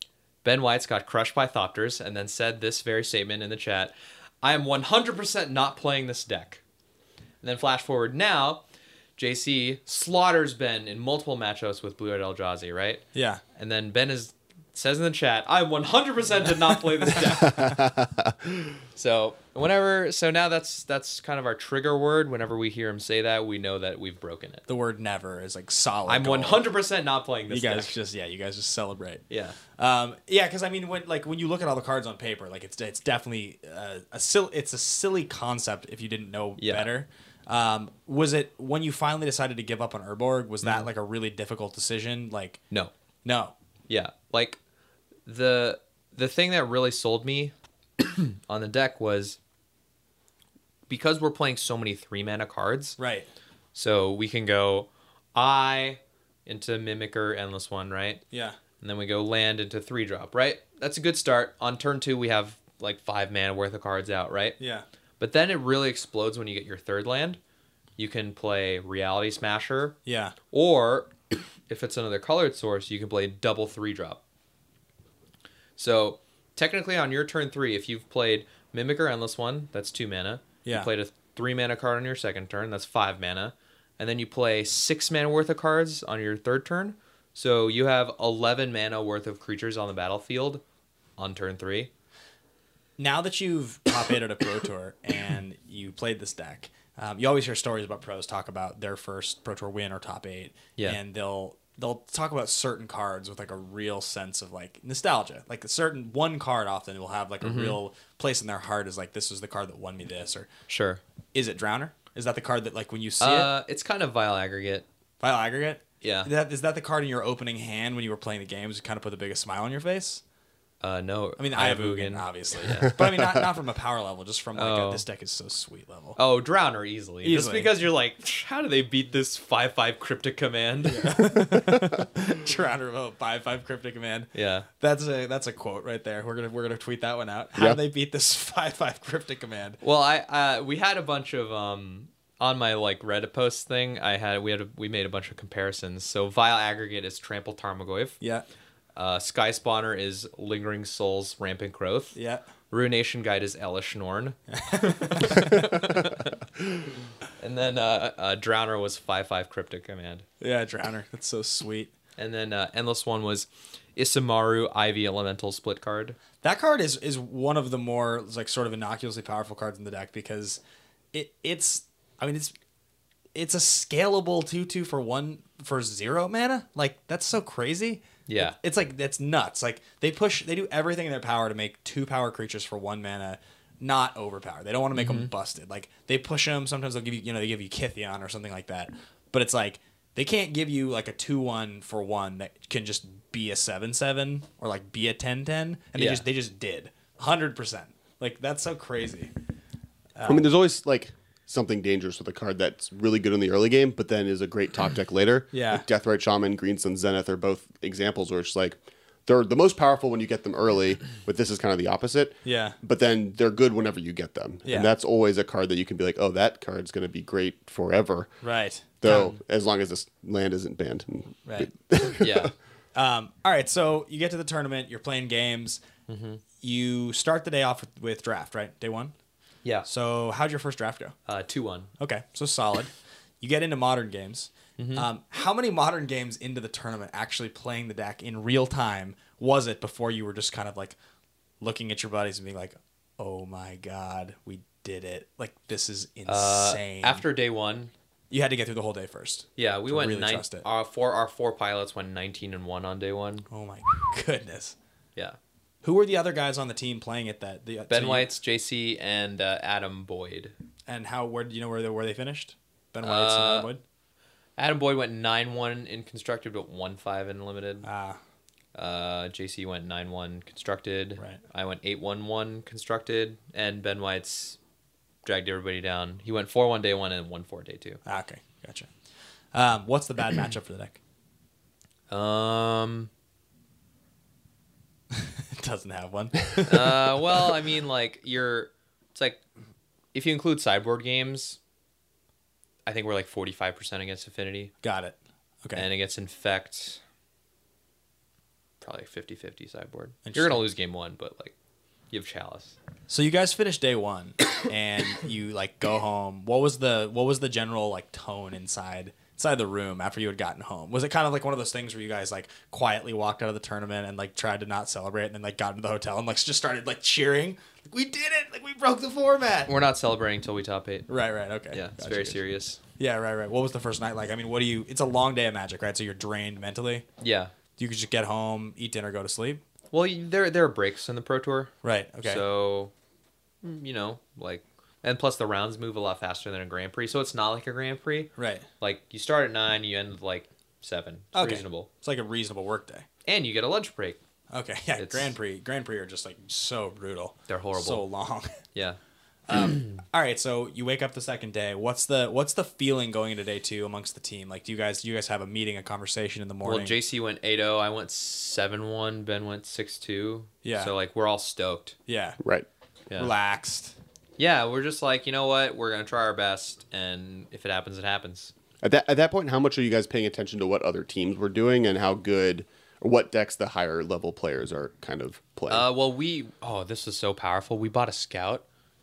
Ben Whites got crushed by Thopters and then said this very statement in the chat: I am one hundred percent not playing this deck. And then flash forward now, J C slaughters Ben in multiple matchups with Blue Eyed Eldrazi, right? Yeah. And then Ben is says in the chat, I one hundred percent did not play this deck. So whenever, so now that's that's kind of our trigger word. Whenever we hear him say that, we know that we've broken it. The word never is like solid. I'm gold. one hundred percent not playing this You guys deck. just yeah, you guys just celebrate. Yeah. Um, yeah, because I mean, when like when you look at all the cards on paper, like it's it's definitely uh, a sil- it's a silly concept if you didn't know Yeah. better. Um, was it when you finally decided to give up on Urborg? Was Mm. that like a really difficult decision? Like, No. no, Yeah, like the the thing that really sold me on the deck was because we're playing so many three mana cards. right? So we can go I into Mimicker Endless One, right? Yeah, And then we go land into three drop, right? That's a good start. On turn two, we have like five mana worth of cards out, right? yeah, But then it really explodes when you get your third land. You can play Reality Smasher, yeah, or if it's another colored source, you can play double three drop. So technically on your turn three, if you've played Mimicker Endless One, that's two mana. Yeah. You played a three mana card on your second turn, that's five mana. And then you play six mana worth of cards on your third turn. So you have eleven mana worth of creatures on the battlefield on turn three. Now that you've top eight at a pro tour and you played this deck, um, you always hear stories about pros talk about their first pro tour win or top eight, Yeah. and they'll they'll talk about certain cards with like a real sense of like nostalgia. Like a certain one card often will have like a real place in their heart as like this was the card that won me this, or Sure. is it Drowner? Is that the card that like when you see Uh, it, it's kind of Vile Aggregate. Vile Aggregate? Yeah. Is that, is that the card in your opening hand when you were playing the games that kind of put the biggest smile on your face? Uh, no. I mean, Ayavugan. Ayavugan, obviously. But I mean, not, not from a power level, just from like Oh. a, this deck is so sweet level. Oh, Drowner easily. Just Easily. because you're like, how do they beat this five five Cryptic Command? Drowner of five five Cryptic Command. Yeah. That's a that's a quote right there. We're gonna we're gonna tweet that one out. How Yeah. do they beat this five five Cryptic Command? Well, I uh, we had a bunch of um on my like Reddit post thing. I had we had a, we made a bunch of comparisons. So Vile Aggregate is Trample Tarmogoyf. Yeah, Uh, Sky Spawner is Lingering Souls Rampant Growth. yeah. Ruination Guide is Elish Norn. And then uh, uh, Drowner was five five Cryptic Command. Yeah, Drowner. That's so sweet. And then uh, Endless One was Isamaru Ivy Elemental Split card. That card is is one of the more like sort of innocuously powerful cards in the deck because it it's I mean it's it's a scalable two two for one for zero mana. Like that's so crazy. Yeah. It- it's like that's nuts. Like they push they do everything in their power to make two power creatures for one mana not overpowered. They don't want to make them busted. Like they push them. Sometimes they'll give you you know they give you Kithion or something like that. But it's like they can't give you like a two one for one that can just be a seven seven or like be a ten ten, and they Yeah. just they just did one hundred percent. Like that's so crazy. I mean, there's always like something dangerous with a card that's really good in the early game, but then is a great top deck later. Yeah. Like Deathrite Shaman, Greensun Zenith are both examples where it's like they're the most powerful when you get them early, but this is kind of the opposite. Yeah. But then they're good whenever you get them. Yeah. And that's always a card that you can be like, oh, that card's going to be great forever. Right. Though, as long as this land isn't banned. And- Right. Yeah. Um, all right, so you get to the tournament, you're playing games. You start the day off with, with draft, right? Day one. Yeah. So how'd your first draft go? Uh, two one. Okay, so solid. You get into modern games. Um, how many modern games into the tournament actually playing the deck in real time was it before you were just kind of like looking at your buddies and being like, "Oh my god, we did it! Like this is Uh, insane." after day one, you had to get through the whole day first. yeah, we To went really nine. trust it. Our four, our four pilots went nineteen and one on day one. Oh my goodness. Yeah. Who were the other guys on the team playing it? That the Ben so you- White's, J C, and uh, Adam Boyd. and how? Where do you know where they where they finished? Ben White's and Uh, Adam Boyd? Adam Boyd went nine one in constructed, but one five in limited. Ah, Uh, J C went nine one constructed. Right. I went eight one one constructed, and Ben White's dragged everybody down. He went four one day one and one four day two. ah, okay, gotcha. Um, what's the bad matchup for the deck? Um. It doesn't have one. uh. Well, I mean, like you're. It's like if you include sideboard games, I think we're like forty five percent against Affinity, Got it. Okay. and against Infect, probably fifty fifty sideboard. You're Interesting. gonna lose game one, but like you have Chalice. So you guys finished day one, and you like go home. What was the what was the general like tone inside inside the room after you had gotten home? Was it kind of like one of those things where you guys like quietly walked out of the tournament and like tried to not celebrate, and then like got into the hotel and like just started like cheering, like we did it, like we broke the format. We're not celebrating until we top eight. Right, right, okay. Yeah, it's Gotcha, very gotcha. serious. Yeah, right, right. What was the first night like? I mean, what do you? It's a long day of Magic, right? So you're drained mentally. Yeah. You could just get home, eat dinner, go to sleep. Well, you- there there are breaks in the Pro Tour. Right. Okay. So, mm, you know, like, and plus the rounds move a lot faster than a Grand Prix, so it's not like a Grand Prix. right. Like you start at nine, you end at like seven. It's Okay. reasonable, It's like a reasonable work day. and you get a lunch break. Okay. Yeah. It's- Grand Prix. Grand Prix are just like so brutal. They're horrible. So long. Yeah. Um, all right, so you wake up the second day. What's the what's the feeling going into day two amongst the team? Like, do you guys do you guys have a meeting, a conversation in the morning? Well, J C went eight oh, I went seven one, Ben went six two. Yeah. So like we're all stoked. yeah, Right. Yeah. relaxed. Yeah, we're just like, you know what? We're gonna try our best, and if it happens, it happens. At that at that point, how much are you guys paying attention to what other teams were doing and how good or what decks the higher level players are kind of playing? Uh, well, we oh, this was so powerful. We bought a scout.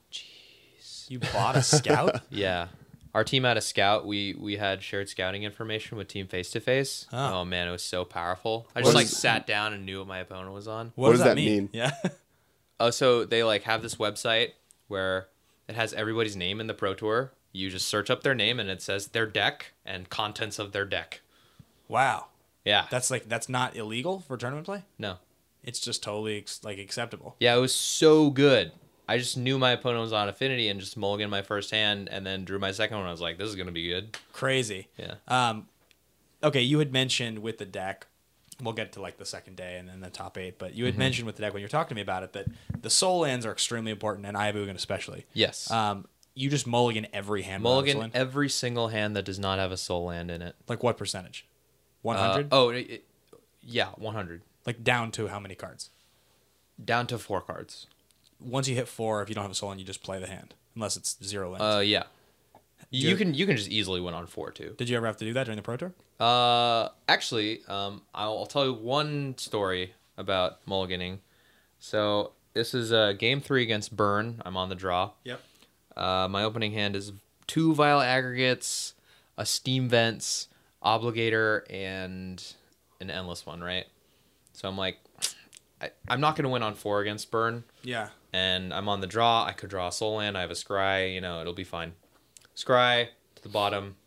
You bought a scout? Yeah. Our team had a scout. We we had shared scouting information with Team Face to Face. Oh. Oh man, it was so powerful. I What just like is- sat down and knew what my opponent was on. What, does, that mean? mean? Yeah. Oh, so they like have this website where it has everybody's name in the Pro Tour. You just search up their name and it says their deck and contents of their deck. Wow. Yeah. That's like that's not illegal for tournament play. no. It's just totally ex- like acceptable. Yeah, it was so good. I just knew my opponent was on Affinity and just mulliganed my first hand and then drew my second one. I was like, this is gonna be good. Crazy. Yeah. Um, okay, you had mentioned with the deck, we'll get to like the second day and then the top eight. But you had Mm-hmm. mentioned with the deck when you were talking to me about it that the soul lands are extremely important, and Ayavugan especially. Yes. Um, you just mulligan every hand. without a soul Mulligan land? every single hand that does not have a soul land in it. Like what percentage? One Uh, hundred. oh, it, it- yeah, one hundred. Like down to how many cards? Down to four cards. Once you hit four, if you don't have a soul land, you just play the hand, unless it's zero lands. Uh, yeah. You you- can you can just easily win on four too. Did you ever have to do that during the Pro Tour? Uh, actually, um, I'll, I'll tell you one story about mulliganing. So this is uh, game three against Burn. I'm on the draw. Yep. Uh, my opening hand is two Vile Aggregates, a Steam Vents, Obligator, and an Endless one, right? So I'm like, I, I'm not going to win on four against Burn. Yeah. And I'm on the draw. I could draw a Soul Land. I have a Scry. You know, it'll be fine. Scry to the bottom.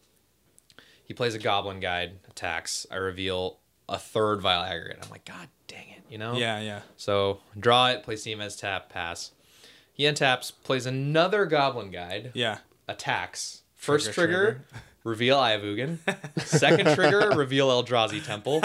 He plays a Goblin Guide, attacks. I reveal a third Vile Aggregate. I'm like, God dang it, you know? Yeah, yeah. So draw it, play Steam as tap, pass. He untaps, plays another Goblin Guide, Yeah. attacks. First Trigger, trigger, reveal Ayavugan. Second trigger, reveal Eldrazi Temple.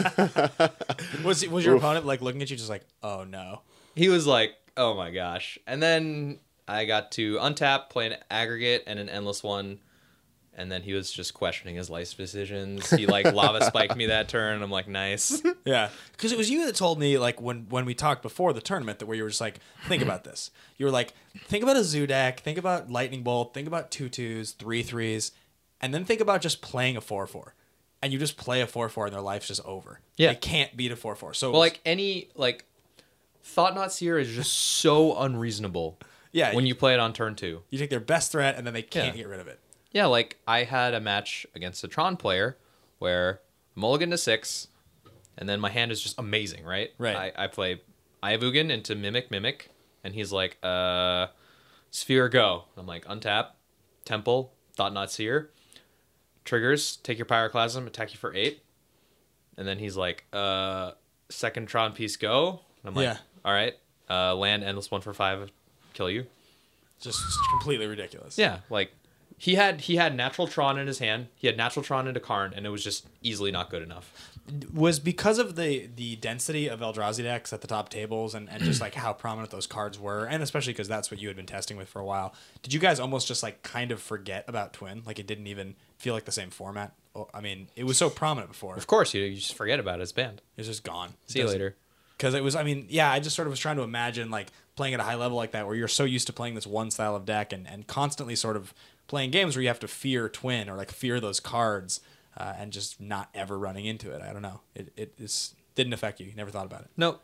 Was was your opponent like looking at you just like, oh no? He was like, oh my gosh. And then I got to untap, play an aggregate and an endless one. And then he was just questioning his life decisions. He like lava spiked me that turn. I'm like, nice. Yeah, because it was you that told me like when when we talked before the tournament that where you were just like, think about this. You were like, think about a zoo deck, think about lightning bolt, think about two twos, three threes, and then think about just playing a four four, and you just play a four four and their life's just over. Yeah. They can't beat a four four. So Well, like any like Thought Not Seer is just so unreasonable. yeah, When you, you play it on turn two. you take their best threat and then they can't Yeah. get rid of it. Yeah, like I had a match against a Tron player where mulligan to six, and then my hand is just amazing, right? Right. I, I play Ayavugan into Mimic Mimic, and he's like, uh, Sphere go. I'm like, untap, Temple, Thought Not Seer, triggers, take your Pyroclasm, attack you for eight. And then he's like, uh, second Tron piece go. And I'm like, Yeah. all right, uh, land endless one for five, kill you. Just completely ridiculous. Yeah, like he had he had natural Tron in his hand. He had natural Tron into Karn, and it was just easily not good enough. Was because of the the density of Eldrazi decks at the top tables and, and just like how prominent those cards were, and especially because that's what you had been testing with for a while. Did you guys almost just like kind of forget about Twin? Like it didn't even feel like the same format. Oh, I mean, it was so prominent before. Of course, you, you just forget about it. It's banned. It's just gone. See you later. Because it was, I mean, yeah, I just sort of was trying to imagine like playing at a high level like that, where you're so used to playing this one style of deck and, and constantly sort of playing games where you have to fear Twin or like fear those cards uh, and just not ever running into it. I don't know. It it is, didn't affect you. You never thought about it. Nope.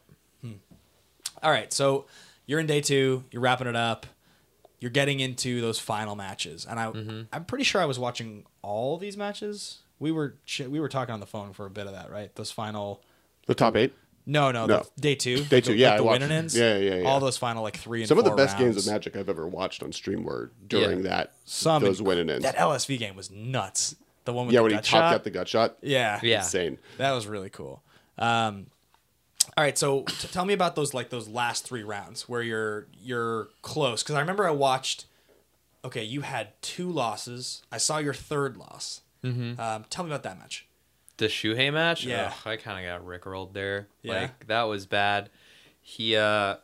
All right, so you're in day two. You're wrapping it up. You're getting into those final matches, and I I'm pretty sure I was watching all these matches. We were ch- we were talking on the phone for a bit of that, right? Those final. The top eight. No, no, No. The, day two. Day two, the, yeah, like I the watched- win and ends. yeah, yeah, yeah. All those final like three and Some of the four best games rounds. of Magic I've ever watched on stream were during Yeah. that Some those win and ends. That L S V game was nuts. The one with Yeah, the when he gut topped shot. out the gut shot. yeah, Yeah. Insane. that was really cool. Um, all right, so t- tell me about those like those last three rounds where you're you're close, because I remember I watched. Okay, you had two losses. I saw your third loss. Mm-hmm. Um, tell me about that match. The Shuhei match? Yeah. Ugh, I kind of got rickrolled there. Yeah. Like, that was bad. He, uh...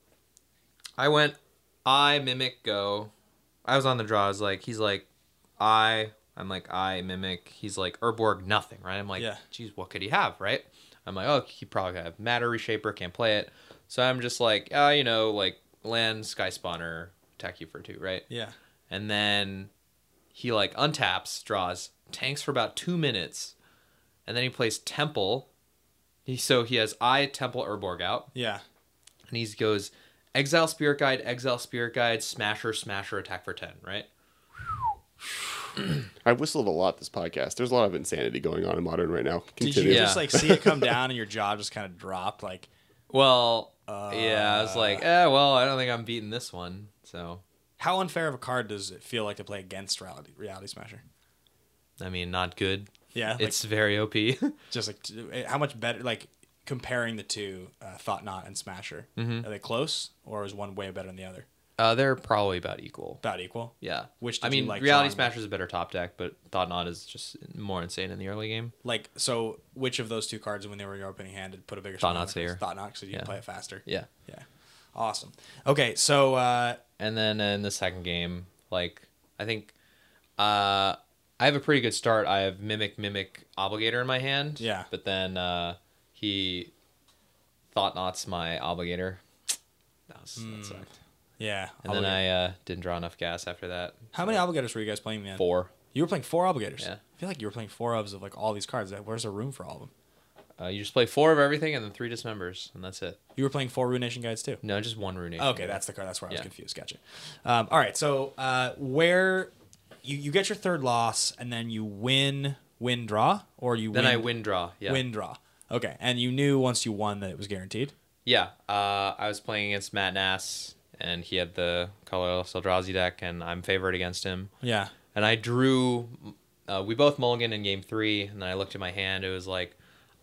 I went, I, Mimic, go. I was on the draw. I was like, he's like, I... I'm like, I, Mimic. He's like, Urborg, nothing, right? I'm like, Yeah. geez, what could he have, right? I'm like, oh, he probably have Matter Reshaper, can't play it. So I'm just like, uh, you know, like, land, Sky Spawner, attack you for two, right? Yeah. And then he like untaps, draws, tanks for about two minutes, and then he plays Temple. He so he has I Temple Urborg out, Yeah. and he goes Exile Spirit Guide, Exile Spirit Guide, Smasher, Smasher, attack for ten, right? I whistled a lot this podcast. There's a lot of insanity going on in Modern right now. Did Continue. you Yeah. just like see it come down and your jaw just kind of dropped? Like, Well, yeah, I was like, eh, well, I don't think I'm beating this one, so how unfair of a card does it feel like to play against Reality, reality Smasher? I mean, not good. Yeah, like, It's very O P. just like t- how much better? Like comparing the two, uh, Thought Knot and Smasher, Mhm. are they close, or is one way better than the other? Uh, they're probably about equal. About equal. Yeah. Which I did you mean, like Reality drawing? Smasher is a better top deck, but Thought Knot is just more insane in the early game. Like, so which of those two cards, when they were in your opening hand, did put a bigger Thought spin on Knot's it? here. Thought Knot, so you Yeah. can play it faster. Yeah. Yeah. Awesome. Okay, so uh, And then in the second game, like, I think uh, I have a pretty good start. I have Mimic, Mimic, Obligator in my hand. Yeah. But then uh, he Thought Knot's my Obligator. That, was, Hmm. that sucked. yeah. And then Obligator. I uh, didn't draw enough gas after that. How many obligators were you guys playing, man? Four. You were playing four obligators. Yeah. I feel like you were playing four ofs of like all these cards. Where's the room for all of them? Uh, you just play four of everything and then three dismembers, and that's it. You were playing four Ruination Guides too. No, just one Ruination. Okay, that's the card. That's where I was Yeah. confused. Gotcha. Um, all right, so uh, where you you get your third loss and then you win, win, draw, or you Then win, I win draw. Yeah. win, draw. Okay, and you knew once you won that it was guaranteed. Yeah. Uh, I was playing against Matt Nass, and he had the colorless Eldrazi deck, and I'm favored against him. Yeah. And I drew. Uh, we both mulligan in game three, and then I looked at my hand. It was like,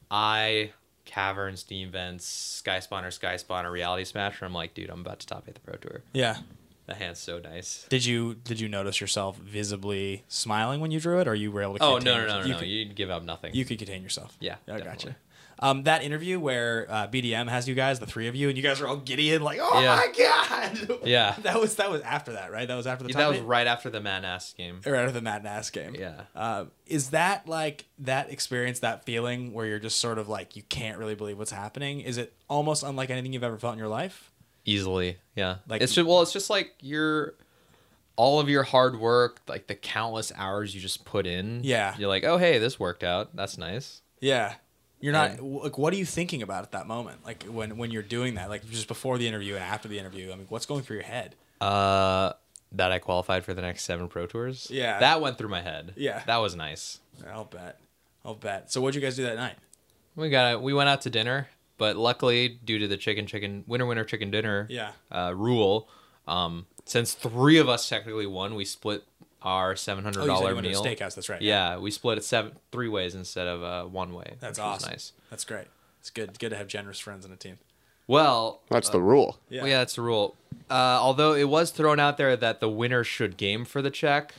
I, Cavern, Steam Vents, Sky Spawner, Sky Spawner, Reality Smasher. I'm like, dude, I'm about to top eight the Pro Tour. Yeah. That hand's so nice. Did you did you notice yourself visibly smiling when you drew it, or you were able to? Oh contain no no no yourself? no! You no. could- You'd give up nothing. You could contain yourself. Yeah, I definitely. gotcha. Um, that interview where uh, B D M has you guys, the three of you, and you guys are all giddy and like, oh Yeah. my god. Yeah. That was that was after that, right? That was after the Yeah, top that was eight? right after the Matt Nass game. Or out of the Matt Nass game. Yeah. Um, is that like that experience, that feeling where you're just sort of like you can't really believe what's happening? Is it almost unlike anything you've ever felt in your life? Easily, yeah. Like- Like it's just well, it's just like your all of your hard work, like the countless hours you just put in. Yeah. You're like, oh hey, this worked out. That's nice. Yeah. You're not And- like, what are you thinking about at that moment? Like when when you're doing that, like just before the interview and after the interview. I mean, what's going through your head? Uh, that I qualified for the next seven Pro Tours. Yeah. That went through my head. Yeah. That was nice. I'll bet. I'll bet. So what'd you guys do that night? We got we went out to dinner, but luckily due to the chicken chicken winner winner chicken dinner Yeah. uh, rule, um, since three of us technically won, we split our seven hundred Oh, you said dollar you went to a meal. steakhouse. That's right. Yeah, we split it seven three ways instead of uh, one way. That's which was awesome. Nice. That's great. It's good. Good to have generous friends on a team. Well, That's the rule. Yeah. well, yeah, that's the rule. Uh, although it was thrown out there that the winner should game for the check.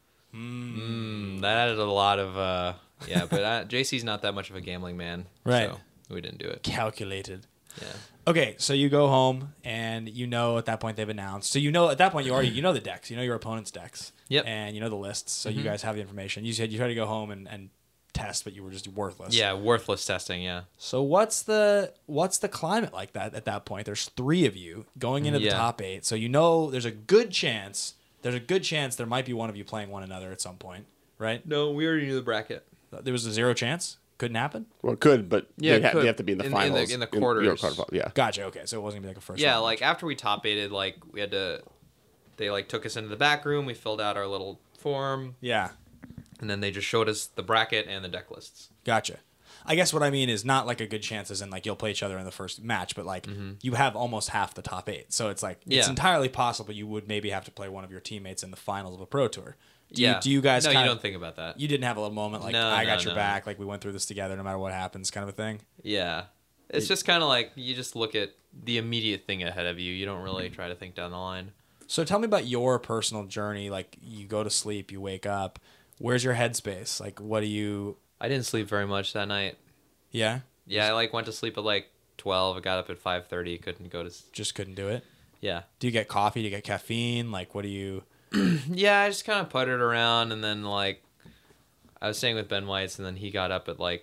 Mm, that added a lot of uh, yeah, but uh, J C's not that much of a gambling man, Right. So we didn't do it. Calculated. Yeah. Okay, so you go home and you know at that point they've announced. So you know at that point you already you know the decks, you know your opponent's decks. Yep. And you know the lists, so you guys have the information. You said you tried to go home and, and test, but you were just worthless. Yeah, worthless testing. Yeah. So what's the what's the climate like that at that point? There's three of you going into the Yeah. top eight, so you know there's a good chance there's a good chance there might be one of you playing one another at some point, right? No, we already knew the bracket. There was a zero chance. Couldn't happen. Well, it could, but Yeah, they, ha- could. they have to be in the In- in the- finals. in the your quarters. quarter- yeah. Gotcha. Okay, so it wasn't gonna be like a first. Yeah, round. like after we top eighted, like we had to, they like took us into the back room. We filled out our little form, yeah. and then they just showed us the bracket and the deck lists. Gotcha. I guess what I mean is not like a good chance as in like you'll play each other in the first match, but like you have almost half the top eight. So it's like it's Yeah. entirely possible you would maybe have to play one of your teammates in the finals of a pro tour. Do yeah. you, do you guys No, kind you of, don't think about that. you didn't have a little moment like No, I no, got your no. back, like we went through this together no matter what happens kind of a thing? Yeah. It's just kind of like you just look at the immediate thing ahead of you. You don't really try to think down the line. So tell me about your personal journey. Like you go to sleep, you wake up. Where's your headspace? Like what do you I didn't sleep very much that night. Yeah? Yeah, I like went to sleep at like twelve. I got up at five thirty. Couldn't go to. s- Just couldn't do it? Yeah. Do you get coffee? Do you get caffeine? Like what do you Yeah, I just kind of puttered around, and then like I was staying with Ben Whites, and then he got up at like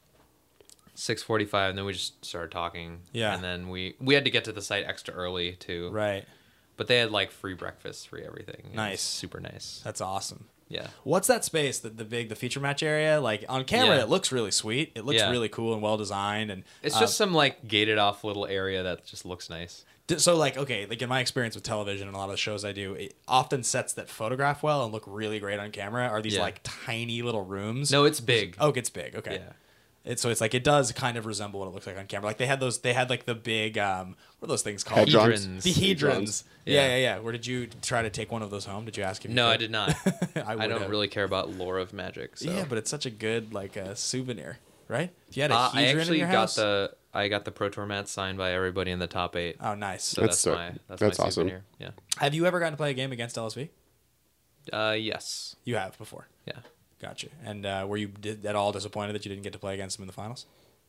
six forty-five, and then we just started talking. Yeah. And then we we had to get to the site extra early too. Right. But they had like free breakfast, free everything. It was Nice. super nice. That's awesome. Yeah. What's that space? The, the big the feature match area? Like on camera, Yeah. it looks really sweet. It looks Yeah. really cool and well designed. And It's uh, just some like gated off little area that just looks nice. d- so like okay, like in my experience with television and a lot of the shows I do, it often sets that photograph well and look really great on camera are these Yeah. like tiny little rooms. No, it's big. Oh, it gets big. Okay. Yeah. It, so it's like it does kind of resemble what it looks like on camera. Like they had those, they had like the big, um, what are those things called? Hedrons. Hedrons. The hedrons. Yeah. Yeah. yeah, yeah. Where did you try to take one of those home? Did you ask if you No, could? I did not. I, I would don't have. really care about lore of magic. So. Yeah, but it's such a good like uh, souvenir, right? If you had a Uh, I hedron in actually your got house, the. I got the Pro Tour mat signed by everybody in the top eight. Oh, nice. So That's that's, so- my that's, that's my awesome. souvenir. Yeah. Have you ever gotten to play a game against L S V? Uh, yes. You have before. Yeah. Gotcha. And uh, were you did, at all disappointed that you didn't get to play against him in the finals?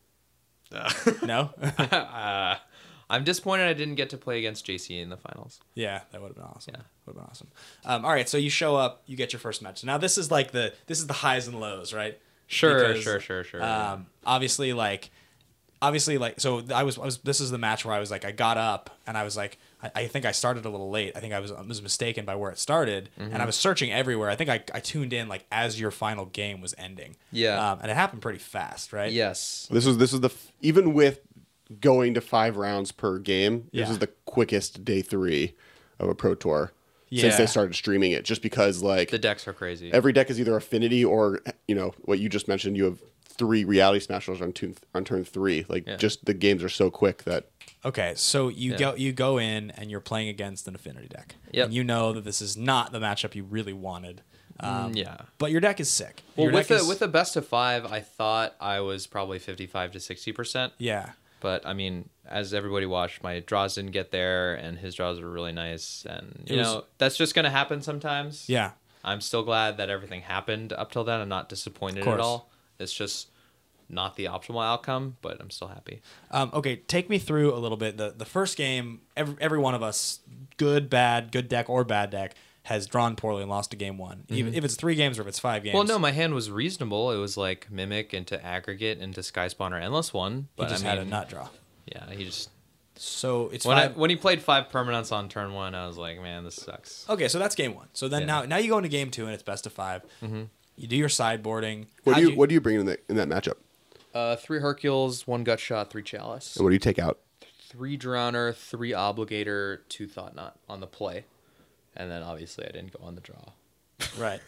No? uh, I'm disappointed I didn't get to play against J C in the finals. Yeah, that would have been awesome. Yeah. Would have been awesome. Um, all right, so you show up, you get your first match. Now this is like the this is the highs and lows, right? Sure, Because, sure, sure, sure. Um, obviously, like, obviously, like, so I was, I was. This is the match where I was like, I got up and I was like, I, I think I started a little late. I think I was I was mistaken by where it started, Mm-hmm. and I was searching everywhere. I think I, I tuned in like as your final game was ending. Yeah. um, and it happened pretty fast, right? yes. This was this was the f- even with going to five rounds per game. This Yeah. is the quickest day three of a Pro Tour Yeah. since they started streaming it. Just because like The decks are crazy. every deck is either affinity or you know what you just mentioned. You have three reality smashers on turn on turn three. Like Yeah. just the games are so quick that Okay, so you Yeah. go you go in and you're playing against an affinity deck, Yep. and you know that this is not the matchup you really wanted. Um, yeah. but your deck is sick. Well, Your with deck the is- with the best of five, I thought I was probably fifty-five to sixty percent. yeah. But I mean, as everybody watched, my draws didn't get there, and his draws were really nice. And you It was- know, that's just gonna happen sometimes. Yeah. I'm still glad that everything happened up till then. I'm not disappointed course. at all. It's just not the optimal outcome, but I'm still happy. Um, okay, take me through a little bit. The the first game, every, every one of us, good, bad, good deck or bad deck, has drawn poorly and lost to game one. Even if it's three games or if it's five games. Mm-hmm. Well, no, my hand was reasonable. It was like Mimic into Aggregate into Sky Spawner Endless One. he But just I had mean, a nut draw. Yeah, he just So it's when I five. when he played five permanents on turn one, I was like, man, this sucks. Okay, so that's game one. So then Yeah. now now you go into game two and it's best of five. Mm-hmm. You do your sideboarding. what How'd do you, what do you bring in that in that matchup? Uh, three Hercules, one Gut Shot, three Chalice, And what do you take out? three Drowner, three Obligator, two Thought Knot on the play, and then obviously I didn't go on the draw. Right.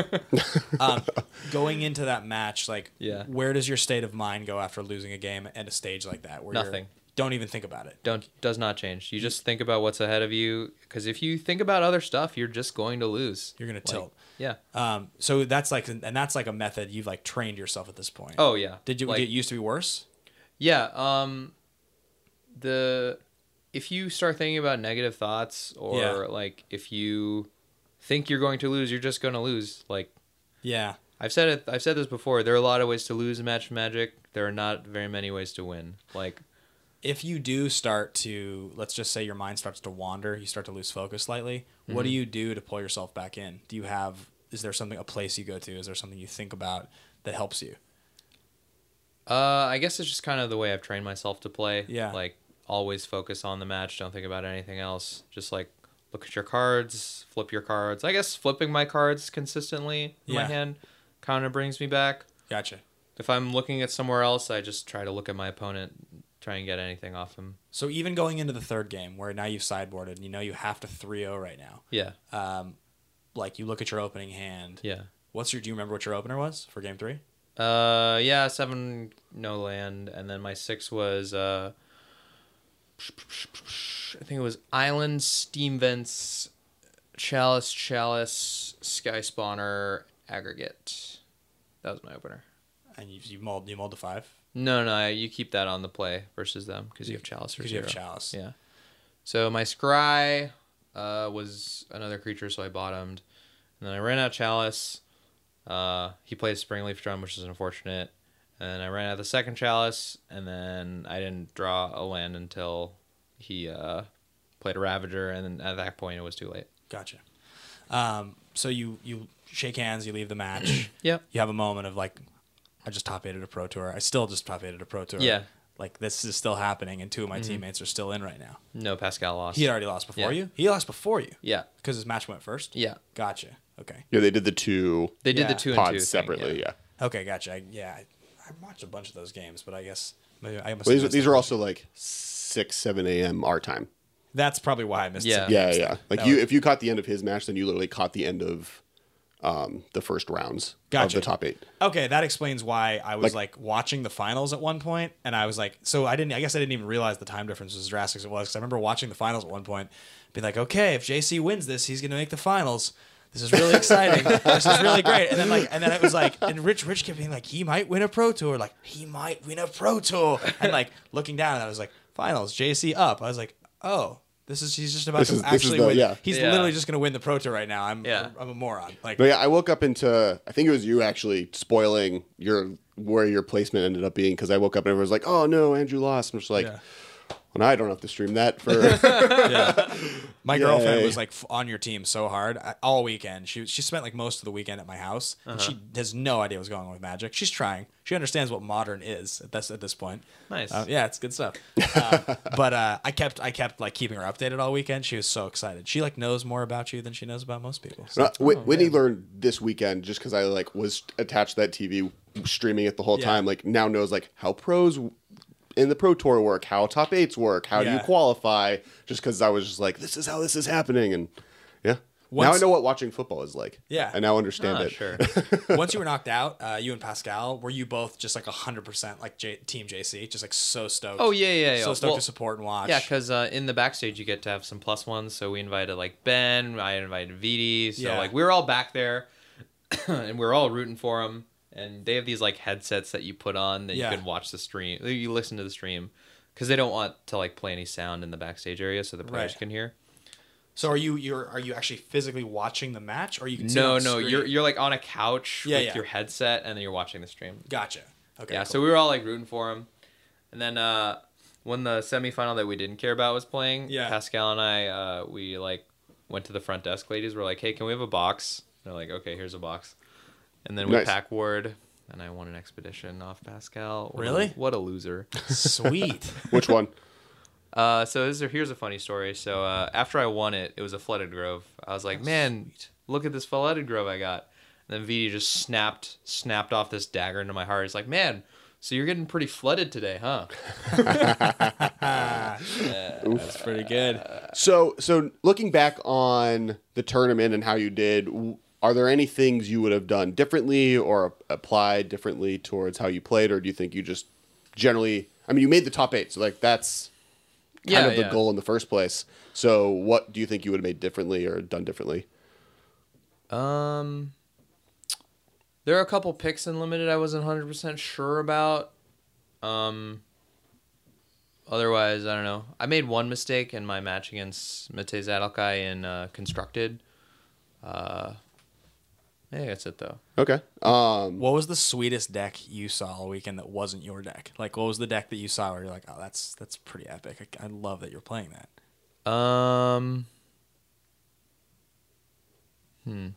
um, going into that match, like, Yeah. where does your state of mind go after losing a game at a stage like that? Where you're- Nothing. Don't even think about it. Don't does not change. You just think about what's ahead of you, because if you think about other stuff, you're just going to lose. You're gonna Like, tilt. Yeah. Um, so that's like, and that's like a method you've like trained yourself at this point. Oh yeah. Did you? Like, did it used to be worse? Yeah. Um, the if you start thinking about negative thoughts, or Yeah. like if you think you're going to lose, you're just going to lose. Like Yeah. I've said it. I've said this before. There are a lot of ways to lose a match of Magic. There are not very many ways to win. Like If you do start to, let's just say your mind starts to wander, you start to lose focus slightly. What Mm-hmm. do you do to pull yourself back in? Do you have? Is there something, a place you go to? Is there something you think about that helps you? Uh, I guess it's just kind of the way I've trained myself to play. Yeah. Like, always focus on the match. Don't think about anything else. Just, like, look at your cards, flip your cards. I guess flipping my cards consistently in my Yeah. hand kind of brings me back. Gotcha. If I'm looking at somewhere else, I just try to look at my opponent, try and get anything off him. So even going into the third game, where now you've sideboarded and you know you have to three oh right now, Yeah. um, like you look at your opening hand. Yeah. What's your? Do you remember what your opener was for game three? Uh, yeah, seven, no land. And then my six was, uh, I think it was Island, Steam Vents, Chalice, Chalice, Sky Spawner, Aggregate. That was my opener. And you you mold you mold to five No, no, you keep that on the play versus them because you have Chalice or because you zero. have chalice. Yeah. So my Scry uh, was another creature, so I bottomed. And then I ran out Chalice. Uh, he played Springleaf Drum, which is unfortunate. And then I ran out the second Chalice, and then I didn't draw a land until he uh, played a Ravager, and then at that point it was too late. Gotcha. Um, so you you shake hands, you leave the match. Yep. You have a moment of like, I just top eighted a pro tour. I still just top eighted a pro tour. Yeah. Like this is still happening, and two of my teammates are still in right now. No, Pascal lost. He had already lost before Yeah. you. He lost before you Yeah. because his match went first. Yeah. Gotcha. Okay. Yeah, they did the two They did Yeah. the two and pods two thing, separately. yeah. Yeah. Okay. Gotcha. I, yeah. I, I watched a bunch of those games, but I guess maybe I must. Well, have these, are- missed these a are bunch. also like six, seven a.m. our time. That's probably why I missed. Yeah. some Yeah, games yeah. then. Like That you, was- if you caught the end of his match, then you literally caught the end of um, the first rounds Gotcha. of the top eight. Okay, that explains why I was Like- like, watching the finals at one point, and I was like, so I didn't. I guess I didn't even realize the time difference was as drastic as it was. Because I remember watching the finals at one point, being like, okay, if J C wins this, he's going to make the finals. this is really exciting. This is really great. And then like, and then it was like, and Rich, Rich kept being like, he might win a Pro Tour. Like, he might win a Pro Tour. And like looking down, and I was like, finals, J C up. I was like, oh, this is he's just about This to is- this is actually the- win. yeah. He's Yeah. literally just gonna win the Pro Tour right now. I'm, Yeah. I'm a moron. Like, No, yeah, I woke up into I think it was you actually spoiling your where your placement ended up being because I woke up and everyone was like, "Oh no, Andrew lost." And I'm just like, Yeah. "Well, now I don't have to stream that for." yeah. My Yay. girlfriend was like f- on your team so hard I- all weekend. She she spent like most of the weekend at my house, and Uh-huh. she has no idea what's going on with Magic. She's trying. She understands what Modern is at this at this point. Nice. Uh, yeah, it's good stuff. uh, but uh, I kept I kept like keeping her updated all weekend. She was so excited. She like knows more about you than she knows about most people. So. Uh, Whit- Whitney learned this weekend just because I like was attached to that T V streaming it the whole Yeah. time. Like now knows like how pros in the Pro Tour work, how top eights work, how do you Yeah. qualify. Just because I was just like, this is how this is happening, and yeah. now Once- I know what watching football is like. Yeah. I now understand Ah, it. sure. Once you were knocked out, uh, you and Pascal, were you both just like hundred percent like J- Team J C, just like so stoked? Oh, yeah, yeah, yeah. So stoked Well, to support and watch. Yeah, because uh, in the backstage you get to have some plus ones. So we invited like Ben, I invited V D. So Yeah. like we were all back there, and we were all rooting for him. And they have these like headsets that you put on that Yeah. you can watch the stream. You listen to the stream because they don't want to like play any sound in the backstage area so the players Right. can hear. So are you you're are you actually physically watching the match, or you can see it No, on no, screen? you're you're like on a couch Yeah, with yeah. your headset, and then you're watching the stream. Gotcha. Okay. yeah, cool. so we were all like rooting for him, and then uh, when the semifinal that we didn't care about was playing, Yeah. Pascal and I, uh, we like went to the front desk ladies. We're like, "Hey, can we have a box?" They're like, "Okay, here's a box." And then we Nice. pack ward, and I won an expedition off Pascal. What a- Really? what a loser. Sweet. Which one? Uh, so this is, here's a funny story. So uh, after I won it, it was a flooded grove. I was like, man, look at this flooded grove I got. And then V D just snapped snapped off this dagger into my heart. He's like, man, so you're getting pretty flooded today, huh? That's pretty good. So, so looking back on the tournament and how you did, w- are there any things you would have done differently or applied differently towards how you played, or do you think you just generally? I mean, you made the top eight, so like that's kind Yeah, of the yeah. goal in the first place. So, what do you think you would have made differently or done differently? Um, there are a couple picks in limited I wasn't one hundred percent sure about. Um, otherwise, I don't know. I made one mistake in my match against Mate Zadelkai in uh, Constructed. Uh, yeah, that's it though. Okay. Um, What was the sweetest deck you saw all weekend that wasn't your deck? Like, what was the deck that you saw where you're like, oh, that's that's pretty epic. I, I love that you're playing that. Um. Hmm.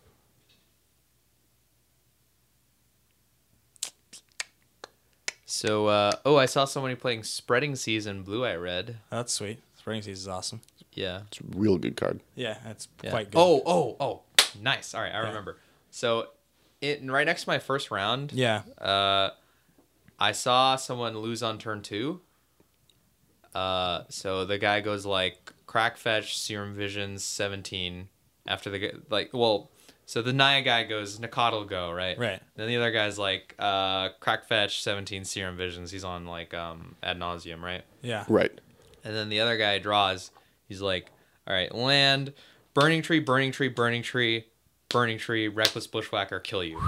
So, uh, oh, I saw somebody playing Spreading Season Blue Eye Red. That's sweet. Spring season is awesome. Yeah. it's a real good card. Yeah, that's Yeah. quite good. Oh, oh, oh. Nice. All right, I Yeah. remember. So, it right next to my first round, yeah. uh, I saw someone lose on turn two. Uh, so the guy goes like crack fetch, serum visions, seventeen. After the g- like, well, so the Naya guy goes Nakat'll go right. Right. Then the other guy's like uh, crack fetch, seventeen serum visions. He's on like um ad nauseum, right? Yeah. Right. And then the other guy draws. He's like, all right, land, burning tree, burning tree, burning tree, burning tree, reckless bushwhacker, kill you.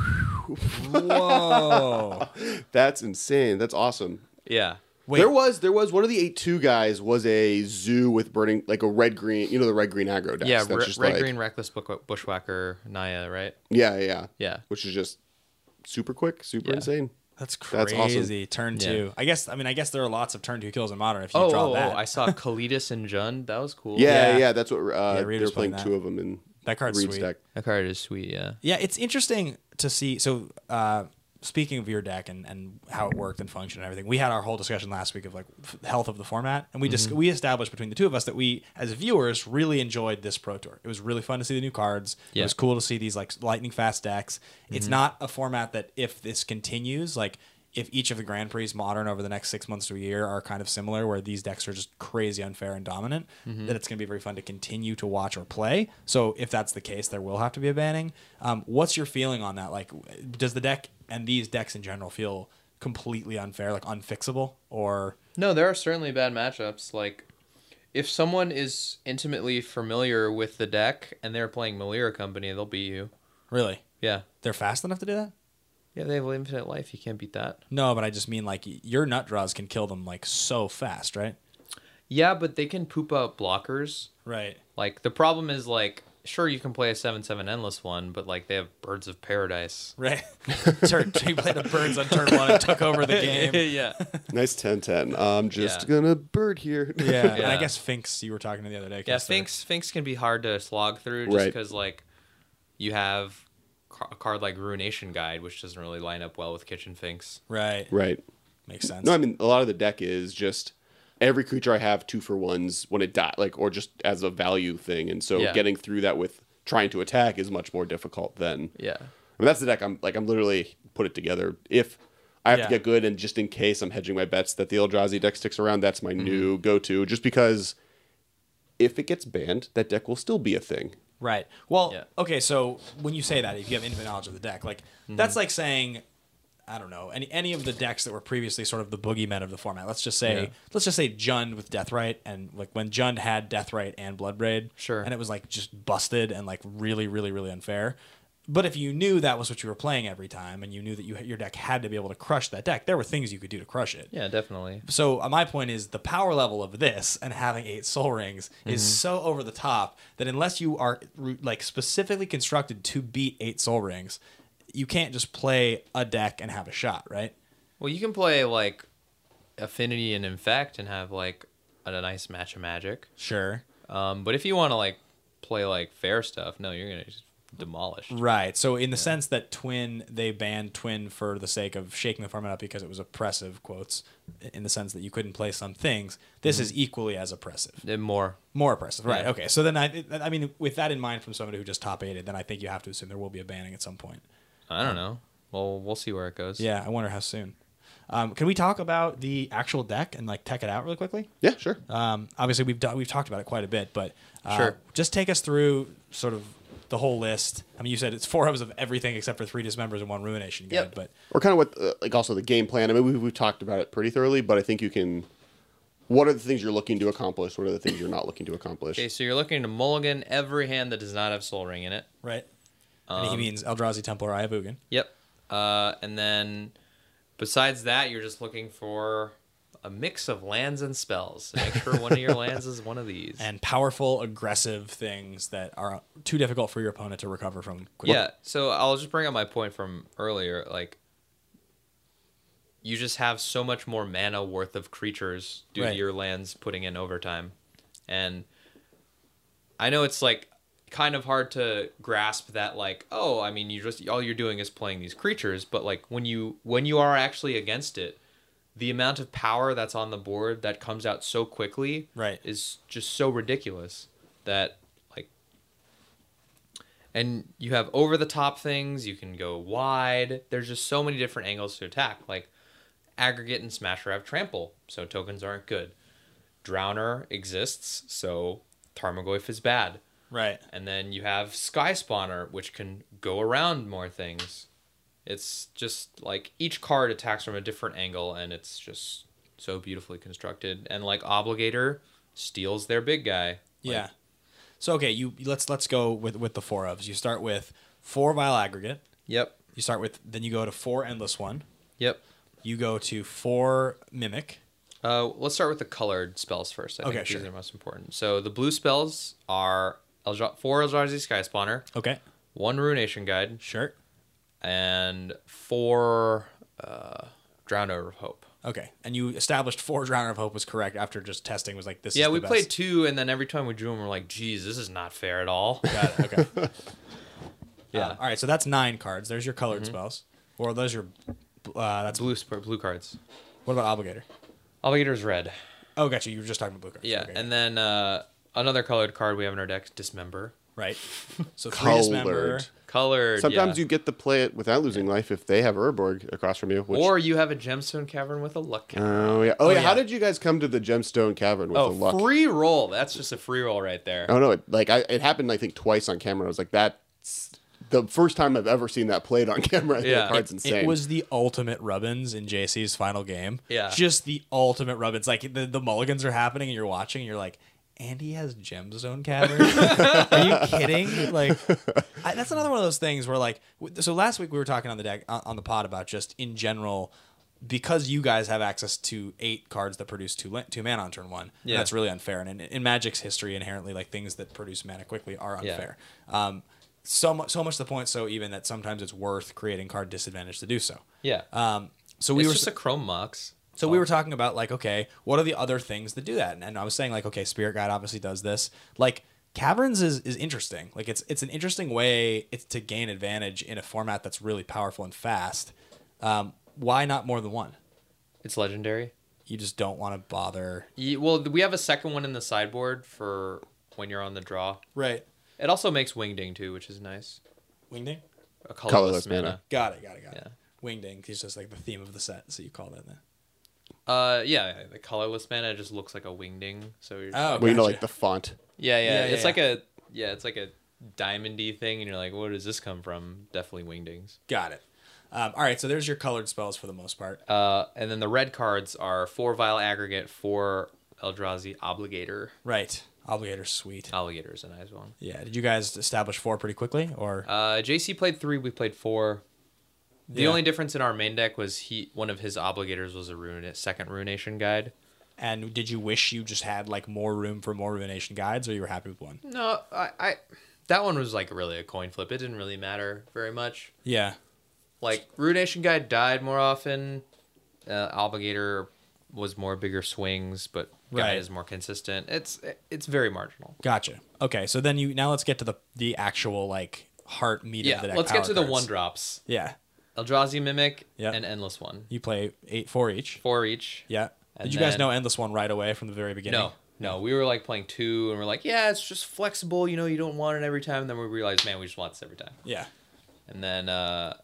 Whoa. That's insane. That's awesome. Yeah. Wait. There was there was one of the eight two guys was a zoo with burning like a red green, you know, the red green aggro decks. Yeah, That's re- just red like- green reckless bu- bushwhacker Naya, right? Yeah, yeah, Yeah. which is just super quick, super Yeah. insane. That's That's crazy. awesome. Turn Yeah. two. I guess. I mean, I guess there are lots of turn two kills in modern. If you Oh, draw oh, that, oh, I saw Kalidas and Jund. That was cool. Yeah, Yeah. yeah, that's what uh, Yeah, they Reed were was playing playing that. two of them in that card's Reed's sweet. deck. That card is sweet, yeah. Yeah, it's interesting to see. So, uh, speaking of your deck and, and how it worked and functioned and everything, we had our whole discussion last week of like f- health of the format, and we just we established between the two of us that we, as viewers, really enjoyed this Pro Tour. It was really fun to see the new cards. It Yeah. was cool to see these like lightning fast decks. It's not a format that if this continues, like if each of the Grand Prix modern over the next six months to a year are kind of similar, where these decks are just crazy unfair and dominant, that it's going to be very fun to continue to watch or play. So if that's the case, there will have to be a banning. Um, what's your feeling on that? Like, does the deck and these decks in general feel completely unfair, like unfixable, or No, there are certainly bad matchups. Like, if someone is intimately familiar with the deck and they're playing Malira Company, they'll beat you. Really? Yeah. They're fast enough to do that? Yeah, they have infinite life. You can't beat that. No, but I just mean like your nut draws can kill them like so fast, right? Yeah, but they can poop out blockers. Right. Like, the problem is, like, sure, you can play a seven seven Endless one, but, like, they have Birds of Paradise. Right. turn, he played the birds on turn one and took over the game. yeah. Nice ten ten. I'm just Yeah. gonna bird here. Yeah. And I Yeah. guess Finks, you were talking to the other day. Yeah, Kester. Finks, Finks can be hard to slog through just Right. because, like, you have ca- a card like Ruination Guide, which doesn't really line up well with Kitchen Finks. Right. Right. Makes sense. No, I mean a lot of the deck is just every creature I have two for ones when it die, like or just as a value thing, and so Yeah. getting through that with trying to attack is much more difficult than. Yeah. I mean, that's the deck. I'm like I'm literally put it together. If I have Yeah. to get good, and just in case I'm hedging my bets that the Eldrazi deck sticks around, that's my Mm-hmm. new go-to. Just because if it gets banned, that deck will still be a thing. Right. Well, Yeah. okay, so when you say that, if you have infinite knowledge of the deck, like Mm-hmm. that's like saying, I don't know, any any of the decks that were previously sort of the boogeymen of the format. Let's just say, Yeah. let's just say Jund with Deathrite, and like when Jund had Deathrite and Bloodbraid, Sure. and it was like just busted and like really, really, really unfair. But if you knew that was what you were playing every time, and you knew that you your deck had to be able to crush that deck, there were things you could do to crush it. Yeah, definitely. So uh, my point is the power level of this and having eight soul rings is so over the top that unless you are ru- like specifically constructed to beat eight soul rings, you can't just play a deck and have a shot, right? Well, you can play, like, Affinity and Infect and have, like, a, a nice match of Magic. Sure. Um, but if you want to, like, play, like, fair stuff, no, you're going to just demolish. Right. So in the sense that Twin, they banned Twin for the sake of shaking the format up because it was oppressive, quotes, in the sense that you couldn't play some things, this is equally as oppressive. And more. More oppressive, right? Yeah. Okay, so then I, I mean, with that in mind, from somebody who just top eighted, then I think you have to assume there will be a banning at some point. I don't know. Well, we'll see where it goes. Yeah, I wonder how soon. Um, can we talk about the actual deck and like tech it out really quickly? Yeah, sure. Um, obviously, we've done, we've talked about it quite a bit, but uh, Sure. just take us through sort of the whole list. I mean, you said it's four hubs of everything except for three dismembers and one ruination guide, Yep. but Or kind of what, uh, like also the game plan. I mean, we've, we've talked about it pretty thoroughly, but I think you can. What are the things you're looking to accomplish? What are the things you're not looking to accomplish? Okay, so you're looking to mulligan every hand that does not have Soul Ring in it. right. and he means Eldrazi, Templar, Eye of Ugin. Yep. Uh, and then besides that, you're just looking for a mix of lands and spells. So make sure one of your lands is one of these. And powerful, aggressive things that are too difficult for your opponent to recover from quickly. Yeah, so I'll just bring up my point from earlier. Like, you just have so much more mana worth of creatures due Right. to your lands putting in overtime. And I know it's like kind of hard to grasp that, like, oh, I mean, you just all you're doing is playing these creatures, but like when you when you are actually against it, the amount of power that's on the board that comes out so quickly Right. is just so ridiculous that like and you have over the top things, you can go wide. There's just so many different angles to attack. Like Aggregate and Smasher have trample, so tokens aren't good. Drowner exists, so Tarmogoyf is bad. Right. And then you have Sky Spawner, which can go around more things. It's just like each card attacks from a different angle, and it's just so beautifully constructed. And like Obligator steals their big guy. Like, Yeah. So okay, you let's let's go with with the four ofs. You start with four Vile Aggregate. Yep. You start with then you go to four Endless One. Yep. You go to four Mimic. Uh, let's start with the colored spells first. I Okay, think sure. these are the most important. So the blue spells are Eldra- four Eldrazi Sky Spawner, Okay. one Ruination Guide, Sure. and four uh, Drowner of Hope. Okay. And you established four Drowner of Hope was correct after just testing was like this Yeah, is the we best. played two, and then every time we drew them, we're like, geez, this is not fair at all. Got it. Okay. Yeah. Uh, all right, so that's nine cards. There's your colored Mm-hmm. spells. Or those your uh that's Blue sp- blue cards. what about Obligator? Obligator's red. Oh, gotcha. You were just talking about blue cards. Yeah, Okay. and then uh, another colored card we have in our deck, Dismember. right. So three Dismember. Colored. Colored. Sometimes yeah. you get to play it without losing life if they have Urborg across from you. Which, Or you have a Gemstone Cavern with a luck counter. oh yeah, oh, Oh, yeah. yeah. How did you guys come to the Gemstone Cavern with Oh, the luck? free roll. That's just a free roll right there. Oh no, it, like I, it happened I think twice on camera. I was like, that's the first time I've ever seen that played on camera. I think Yeah. the card's insane. It was the ultimate Rubbins in J C's final game. Yeah. Just the ultimate Rubbins. Like the, the mulligans are happening and you're watching and you're like, and he has Gemstone Caverns. Are you kidding? Like, I, that's another one of those things where, like, w- so last week we were talking on the deck on, on the pod about just in general, because you guys have access to eight cards that produce two la- two mana on turn one. Yeah. That's really unfair. And in, in Magic's history, inherently, like things that produce mana quickly are unfair. Yeah. Um, so much, so much to the point, so even that sometimes it's worth creating card disadvantage to do so. Yeah. Um, so we it's were just a Chrome Mox. So we were talking about, like, okay, what are the other things that do that? And, and I was saying, like, okay, Spirit Guide obviously does this. Like, Caverns is, is interesting. Like, it's it's an interesting way it's to gain advantage in a format that's really powerful and fast. Um, why not more than one? It's legendary. You just don't want to bother. Ye- well, we have a second one in the sideboard for when you're on the draw. Right. It also makes Wingding, too, which is nice. Wingding? A colorless, Colorless mana. mana. Got it, got it, got it. Yeah. Wingding is just, like, the theme of the set, so you call that then. Uh, yeah, the colorless mana just looks like a Wingding. So you're just Oh, like, Well, you know, Gotcha. like the font. yeah, yeah, Yeah, yeah, It's yeah. like a yeah, it's like a diamondy thing, and you're like, where does this come from? Definitely Wingdings. Got it. Um, all right, so there's your colored spells for the most part. Uh, and then the red cards are four Vile Aggregate, four Eldrazi Obligator. Right. Obligator's sweet. Alligator is a nice one. Yeah. Did you guys establish four pretty quickly, or? Uh, J C played three. We played four. The Yeah. only difference in our main deck was he one of his obligators was a rune second Ruination Guide. And did you wish you just had like more room for more Ruination Guides, or you were happy with one? No, I, I that one was like really a coin flip. It didn't really matter very much. Yeah. Like Ruination Guide died more often. Uh, Obligator was more bigger swings, but Guide Right. is more consistent. It's it's very marginal. Gotcha. Okay, so then you now let's get to the the actual like heart meat Yeah, of the deck. let's get power to the cards. one drops. Yeah. Eldrazi Mimic Yep. and Endless One. You play eight four each. Four each. Yeah. And Did you guys then- know Endless One right away from the very beginning? No, no, we were like playing two, and we're like, yeah, it's just flexible. You know, you don't want it every time. And then we realized, man, we just want this every time. Yeah. And then uh,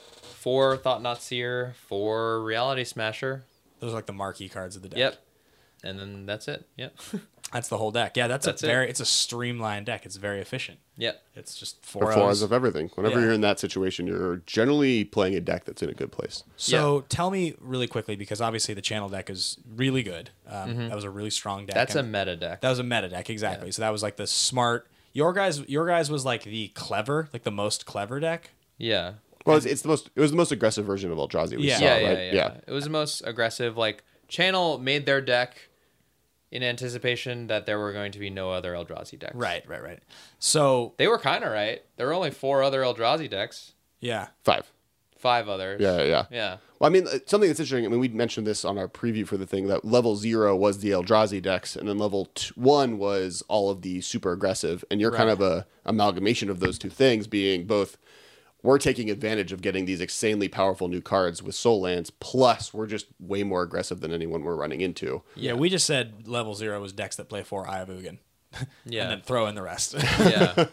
four Thought Not Seer, four Reality Smasher. Those are like the marquee cards of the deck. Yep. And then that's it. Yep. That's the whole deck. Yeah, that's, That's a it. very it's a streamlined deck. It's very efficient. yep. It's just For four fours O's. of everything. Whenever Yeah. you're in that situation, you're generally playing a deck that's in a good place. So tell me really quickly, because obviously the channel deck is really good. Um, That was a really strong deck. That's a and meta deck. that was a meta deck, exactly. Yeah. So that was like the smart. Your guys, your guys was like the clever, like the most clever deck. yeah. Well, it's, it's the most. It was the most aggressive version of Eldrazi we Yeah. saw, Yeah, right? yeah, yeah, It was the most aggressive. Like, Channel made their deck in anticipation that there were going to be no other Eldrazi decks. Right, right, right. So They were kind of right. There were only four other Eldrazi decks. yeah, Five. Five others. Yeah, yeah, yeah. Yeah. Well, I mean, uh, something that's interesting. I mean, we mentioned this on our preview for the thing that level zero was the Eldrazi decks, and then level t- one was all of the super aggressive. And you're kind Right. of a amalgamation of those two things, being both we're taking advantage of getting these insanely powerful new cards with Soul Lands, plus we're just way more aggressive than anyone we're running into. yeah. We just said level zero was decks that play for Eye of Ugin, Yeah. and then throw in the rest. yeah.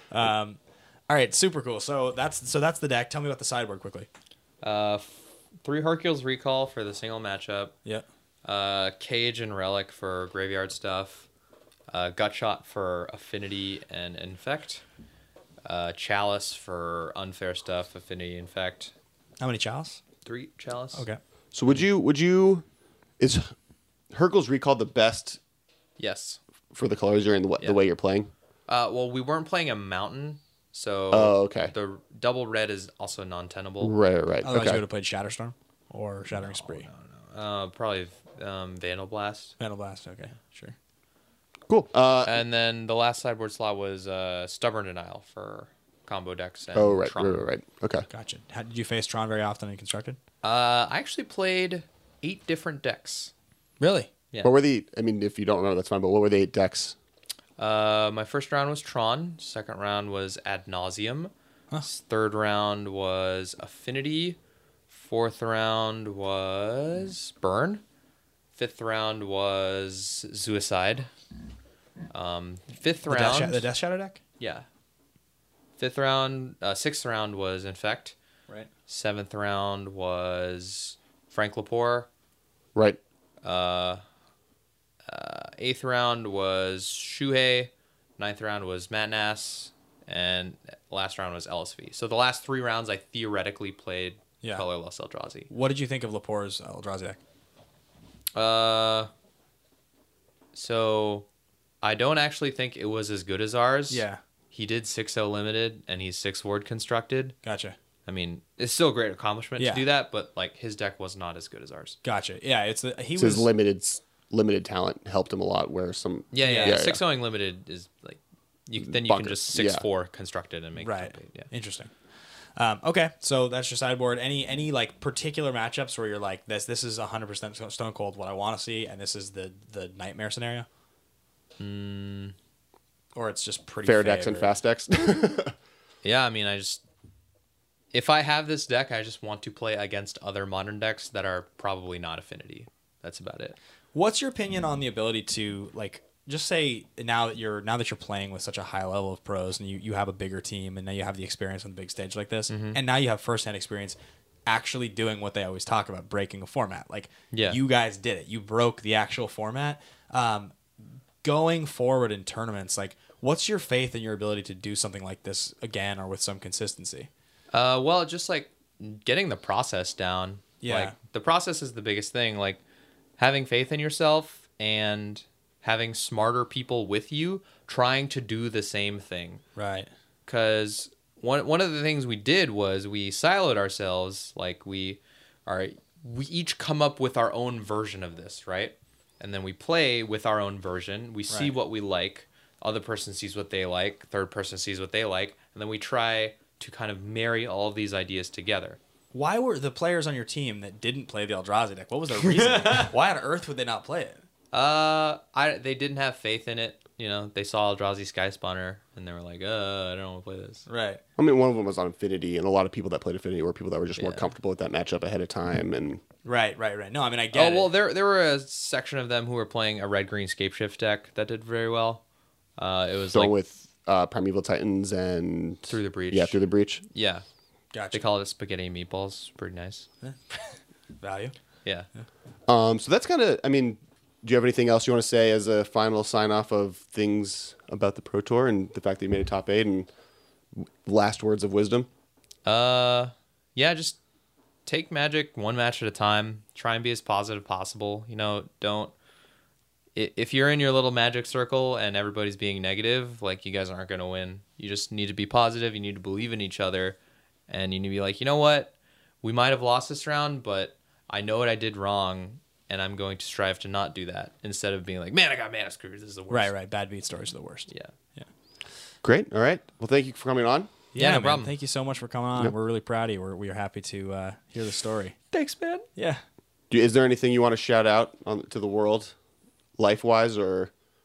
All right, super cool. So that's so that's the deck. Tell me about the sideboard quickly. Uh, f- three Hercules Recall for the single matchup. Yeah. Uh, Cage and Relic for graveyard stuff. Uh, Gutshot for Affinity and Infect. Uh, Chalice for unfair stuff, Affinity, Infect. How many chalice? Three Chalice. Okay. So would you would you is Hercules Recall the best Yes. for the colors you're in the, wa- Yeah. the way you're playing? Uh, well, we weren't playing a mountain, so Oh, okay. the double red is also non-tenable. Right, right, right. Otherwise, you okay. would have played Shatterstorm or Shattering Spree. Uh, probably um, Vandal Blast. Vandal Blast. Okay, sure. Cool. Uh, And then the last sideboard slot was uh, Stubborn Denial for combo decks. And oh, right, Tron. right, right, right. Okay. Gotcha. How, did you face Tron very often in Constructed? Uh, I actually played eight different decks. Really? Yeah. What were the? I mean, if you don't remember, that's fine. But what were the eight decks? Uh, my first round was Tron. Second round was Ad Nauseum. Third round was Affinity. Fourth round was Burn. Fifth round was Suicide. Um, fifth The Death, round, Sha- the Death Shadow deck? yeah. Fifth round, uh, sixth round was Infect. Right. Seventh round was Frank Lepore. Right. Uh, uh, eighth round was Shuhei. Ninth round was Matnas. And last round was L S V. So the last three rounds, I theoretically played Yeah. colorless Eldrazi. What did you think of Lepore's Eldrazi deck? Uh, so I don't actually think it was as good as ours. Yeah. He did six oh limited, and he's six word constructed. Gotcha. I mean, it's still a great accomplishment Yeah. to do that, but like his deck was not as good as ours. Gotcha. Yeah, it's the, he So was his limited limited talent helped him a lot. Where some Yeah, yeah. Yeah, yeah. yeah. six ohing limited is like, you then you Bunker. can just six Yeah. four construct it and make right. top eight. Yeah. Interesting. Um, okay, so that's your sideboard. Any any like particular matchups where you're like this this is one hundred percent Stone Cold what I want to see, and this is the the nightmare scenario? Mm, Or it's just pretty fair decks and favored? fast decks. yeah, I mean, I just if I have this deck, I just want to play against other modern decks that are probably not Affinity. That's about it. What's your opinion on the ability to like just say now that you're now that you're playing with such a high level of pros and you, you have a bigger team and now you have the experience on the big stage like this Mm-hmm. and now you have firsthand experience actually doing what they always talk about, breaking a format. Like Yeah. you guys did it. You broke the actual format. Um, going forward in tournaments, like what's your faith in your ability to do something like this again or with some consistency? Uh, well, just like getting the process down. Yeah. Like the process is the biggest thing. Like having faith in yourself and having smarter people with you trying to do the same thing. Right. Because one one of the things we did was we siloed ourselves. Like we are, we each come up with our own version of this, right? And then we play with our own version. We see Right. what we like. Other person sees what they like. Third person sees what they like, and then we try to kind of marry all of these ideas together. Why were the players on your team that didn't play the Eldrazi deck? What was their reason? Why on earth would they not play it? Uh, I they didn't have faith in it. You know, they saw Eldrazi Sky Spawner, and they were like, uh, I don't want to play this. Right. I mean, one of them was on Infinity, and a lot of people that played Infinity were people that were just more Yeah. comfortable with that matchup ahead of time. And Right, right, right. No, I mean I Oh get well, it. there there were a section of them who were playing a red green Scapeshift deck that did very well. Uh, it was so like with uh, Primeval Titans and Through the Breach. Yeah, Through the Breach. yeah, Gotcha. they call it spaghetti and meatballs. Pretty nice. Value. Yeah. Um, so that's kind of. I mean, do you have anything else you want to say as a final sign off of things about the Pro Tour and the fact that you made a top eight and last words of wisdom? Uh, yeah, just take Magic one match at a time. Try and be as positive possible. You know, don't. i- If you're in your little Magic circle and everybody's being negative, like you guys aren't going to win. You just need to be positive. You need to believe in each other, and you need to be like, you know what, we might have lost this round, but I know what I did wrong, and I'm going to strive to not do that. Instead of being like, man, I got mana screwed. This is the worst. Right, right. Bad beat stories are the worst. Yeah. Great. All right. Well, thank you for coming on. Yeah, no man, problem. Thank you so much for coming on. Yep. We're really proud of you. We're, we're happy to uh, hear the story. Thanks, man. Yeah. Do, is there anything you want to shout out on, to the world, life wise or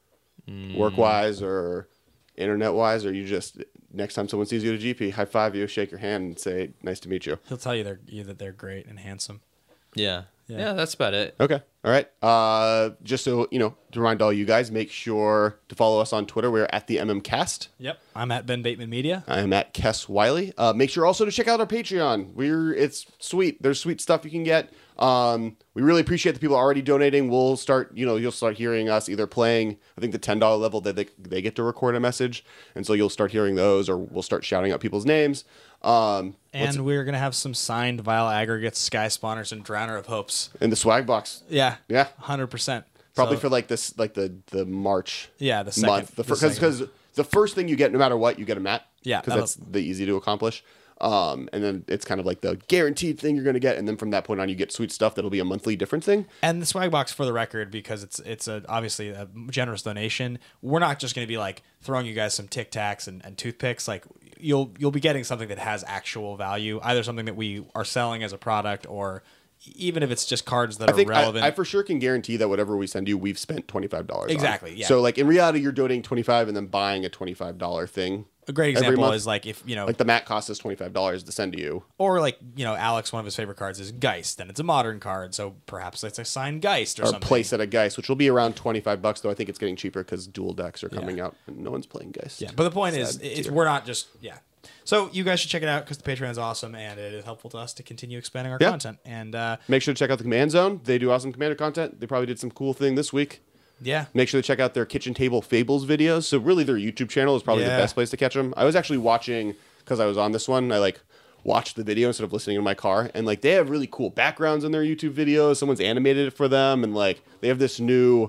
work wise or internet wise, or you just next time someone sees you at a G P, high five you, shake your hand, and say nice to meet you? He'll tell you they're you that they're great and handsome. Yeah. Yeah. Yeah, that's about it. Okay. All right. Uh, just so you know, to remind all you guys, make sure to follow us on Twitter. We're at the MMCast. Yep. I'm at Ben Bateman Media. I am at Kess Wiley. Uh, make sure also to check out our Patreon. We're it's sweet. There's sweet stuff you can get. Um, we really appreciate the people already donating. We'll start, you know, you'll start hearing us either playing. I think the ten dollar level that they, they get to record a message, and so you'll start hearing those, or we'll start shouting out people's names. Um, what's- And we're going to have some signed Vile Aggregates, Sky Spawners, and Drowner of Hopes. in the swag box, Yeah. yeah, one hundred percent. probably So- for like this, like the the March Yeah, the second. month. The the because second. because the first thing you get, no matter what, you get a mat. Yeah, because that'll- that's the easy to accomplish. Um, and then it's kind of like the guaranteed thing you're going to get, and then from that point on, you get sweet stuff that'll be a monthly different thing. And the swag box, for the record, because it's it's a, obviously a generous donation. We're not just going to be like throwing you guys some Tic Tacs and, and toothpicks. Like you'll you'll be getting something that has actual value, either something that we are selling as a product, or even if it's just cards that I are think I, relevant. I for sure can guarantee that whatever we send you, we've spent twenty five dollars. Exactly, yeah. So like in reality, you're donating twenty five and then buying a twenty five dollar thing. a great every example month. is like if you know, Like the mat costs us twenty five dollars to send to you. or like you know, Alex, one of his favorite cards is Geist, and it's a modern card, so perhaps it's a signed Geist or, Or something. place at a Geist, which will be around twenty five bucks. Though I think it's getting cheaper because dual decks are coming out and no one's playing Geist. Yeah, but the point is, Sad it's, tier. we're not just yeah. So you guys should check it out because the Patreon is awesome and it is helpful to us to continue expanding our Yeah. content. And uh, Make sure to check out the Command Zone. They do awesome Commander content. They probably did some cool thing this week. yeah, Make sure to check out their Kitchen Table Fables videos. So really, their YouTube channel is probably Yeah. the best place to catch them. I was actually watching because I was on this one. I like watched the video instead of listening in my car, and like they have really cool backgrounds in their YouTube videos. Someone's animated it for them, and like they have this new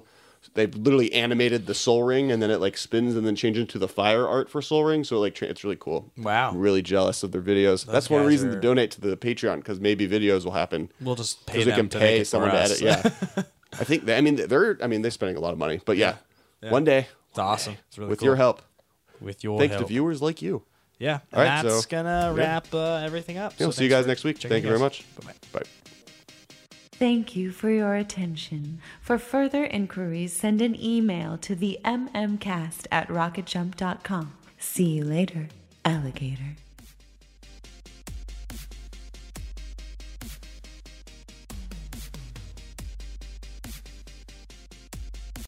They've literally animated the Soul Ring, and then it like spins and then changes into the fire art for Soul Ring. So like tra- it's really cool. Wow. I'm really jealous of their videos. That's one guys reason are- to donate to the Patreon, because maybe videos will happen. We'll just pay Because we them can to pay make it someone for to us. edit. Yeah. I think they, I mean they're I mean they're spending a lot of money, but yeah, Yeah. one day It's awesome. It's really with cool. your help, With your thanks help. to viewers like you. Yeah. All right, and that's so- gonna yeah. wrap uh, everything up. Yeah, So we'll see you thanks guys for next week. checking Thank you very us. much. Bye-bye. Bye. Thank you for your attention. For further inquiries, send an email to the mmcast at rocketjump dot com. See you later, alligator.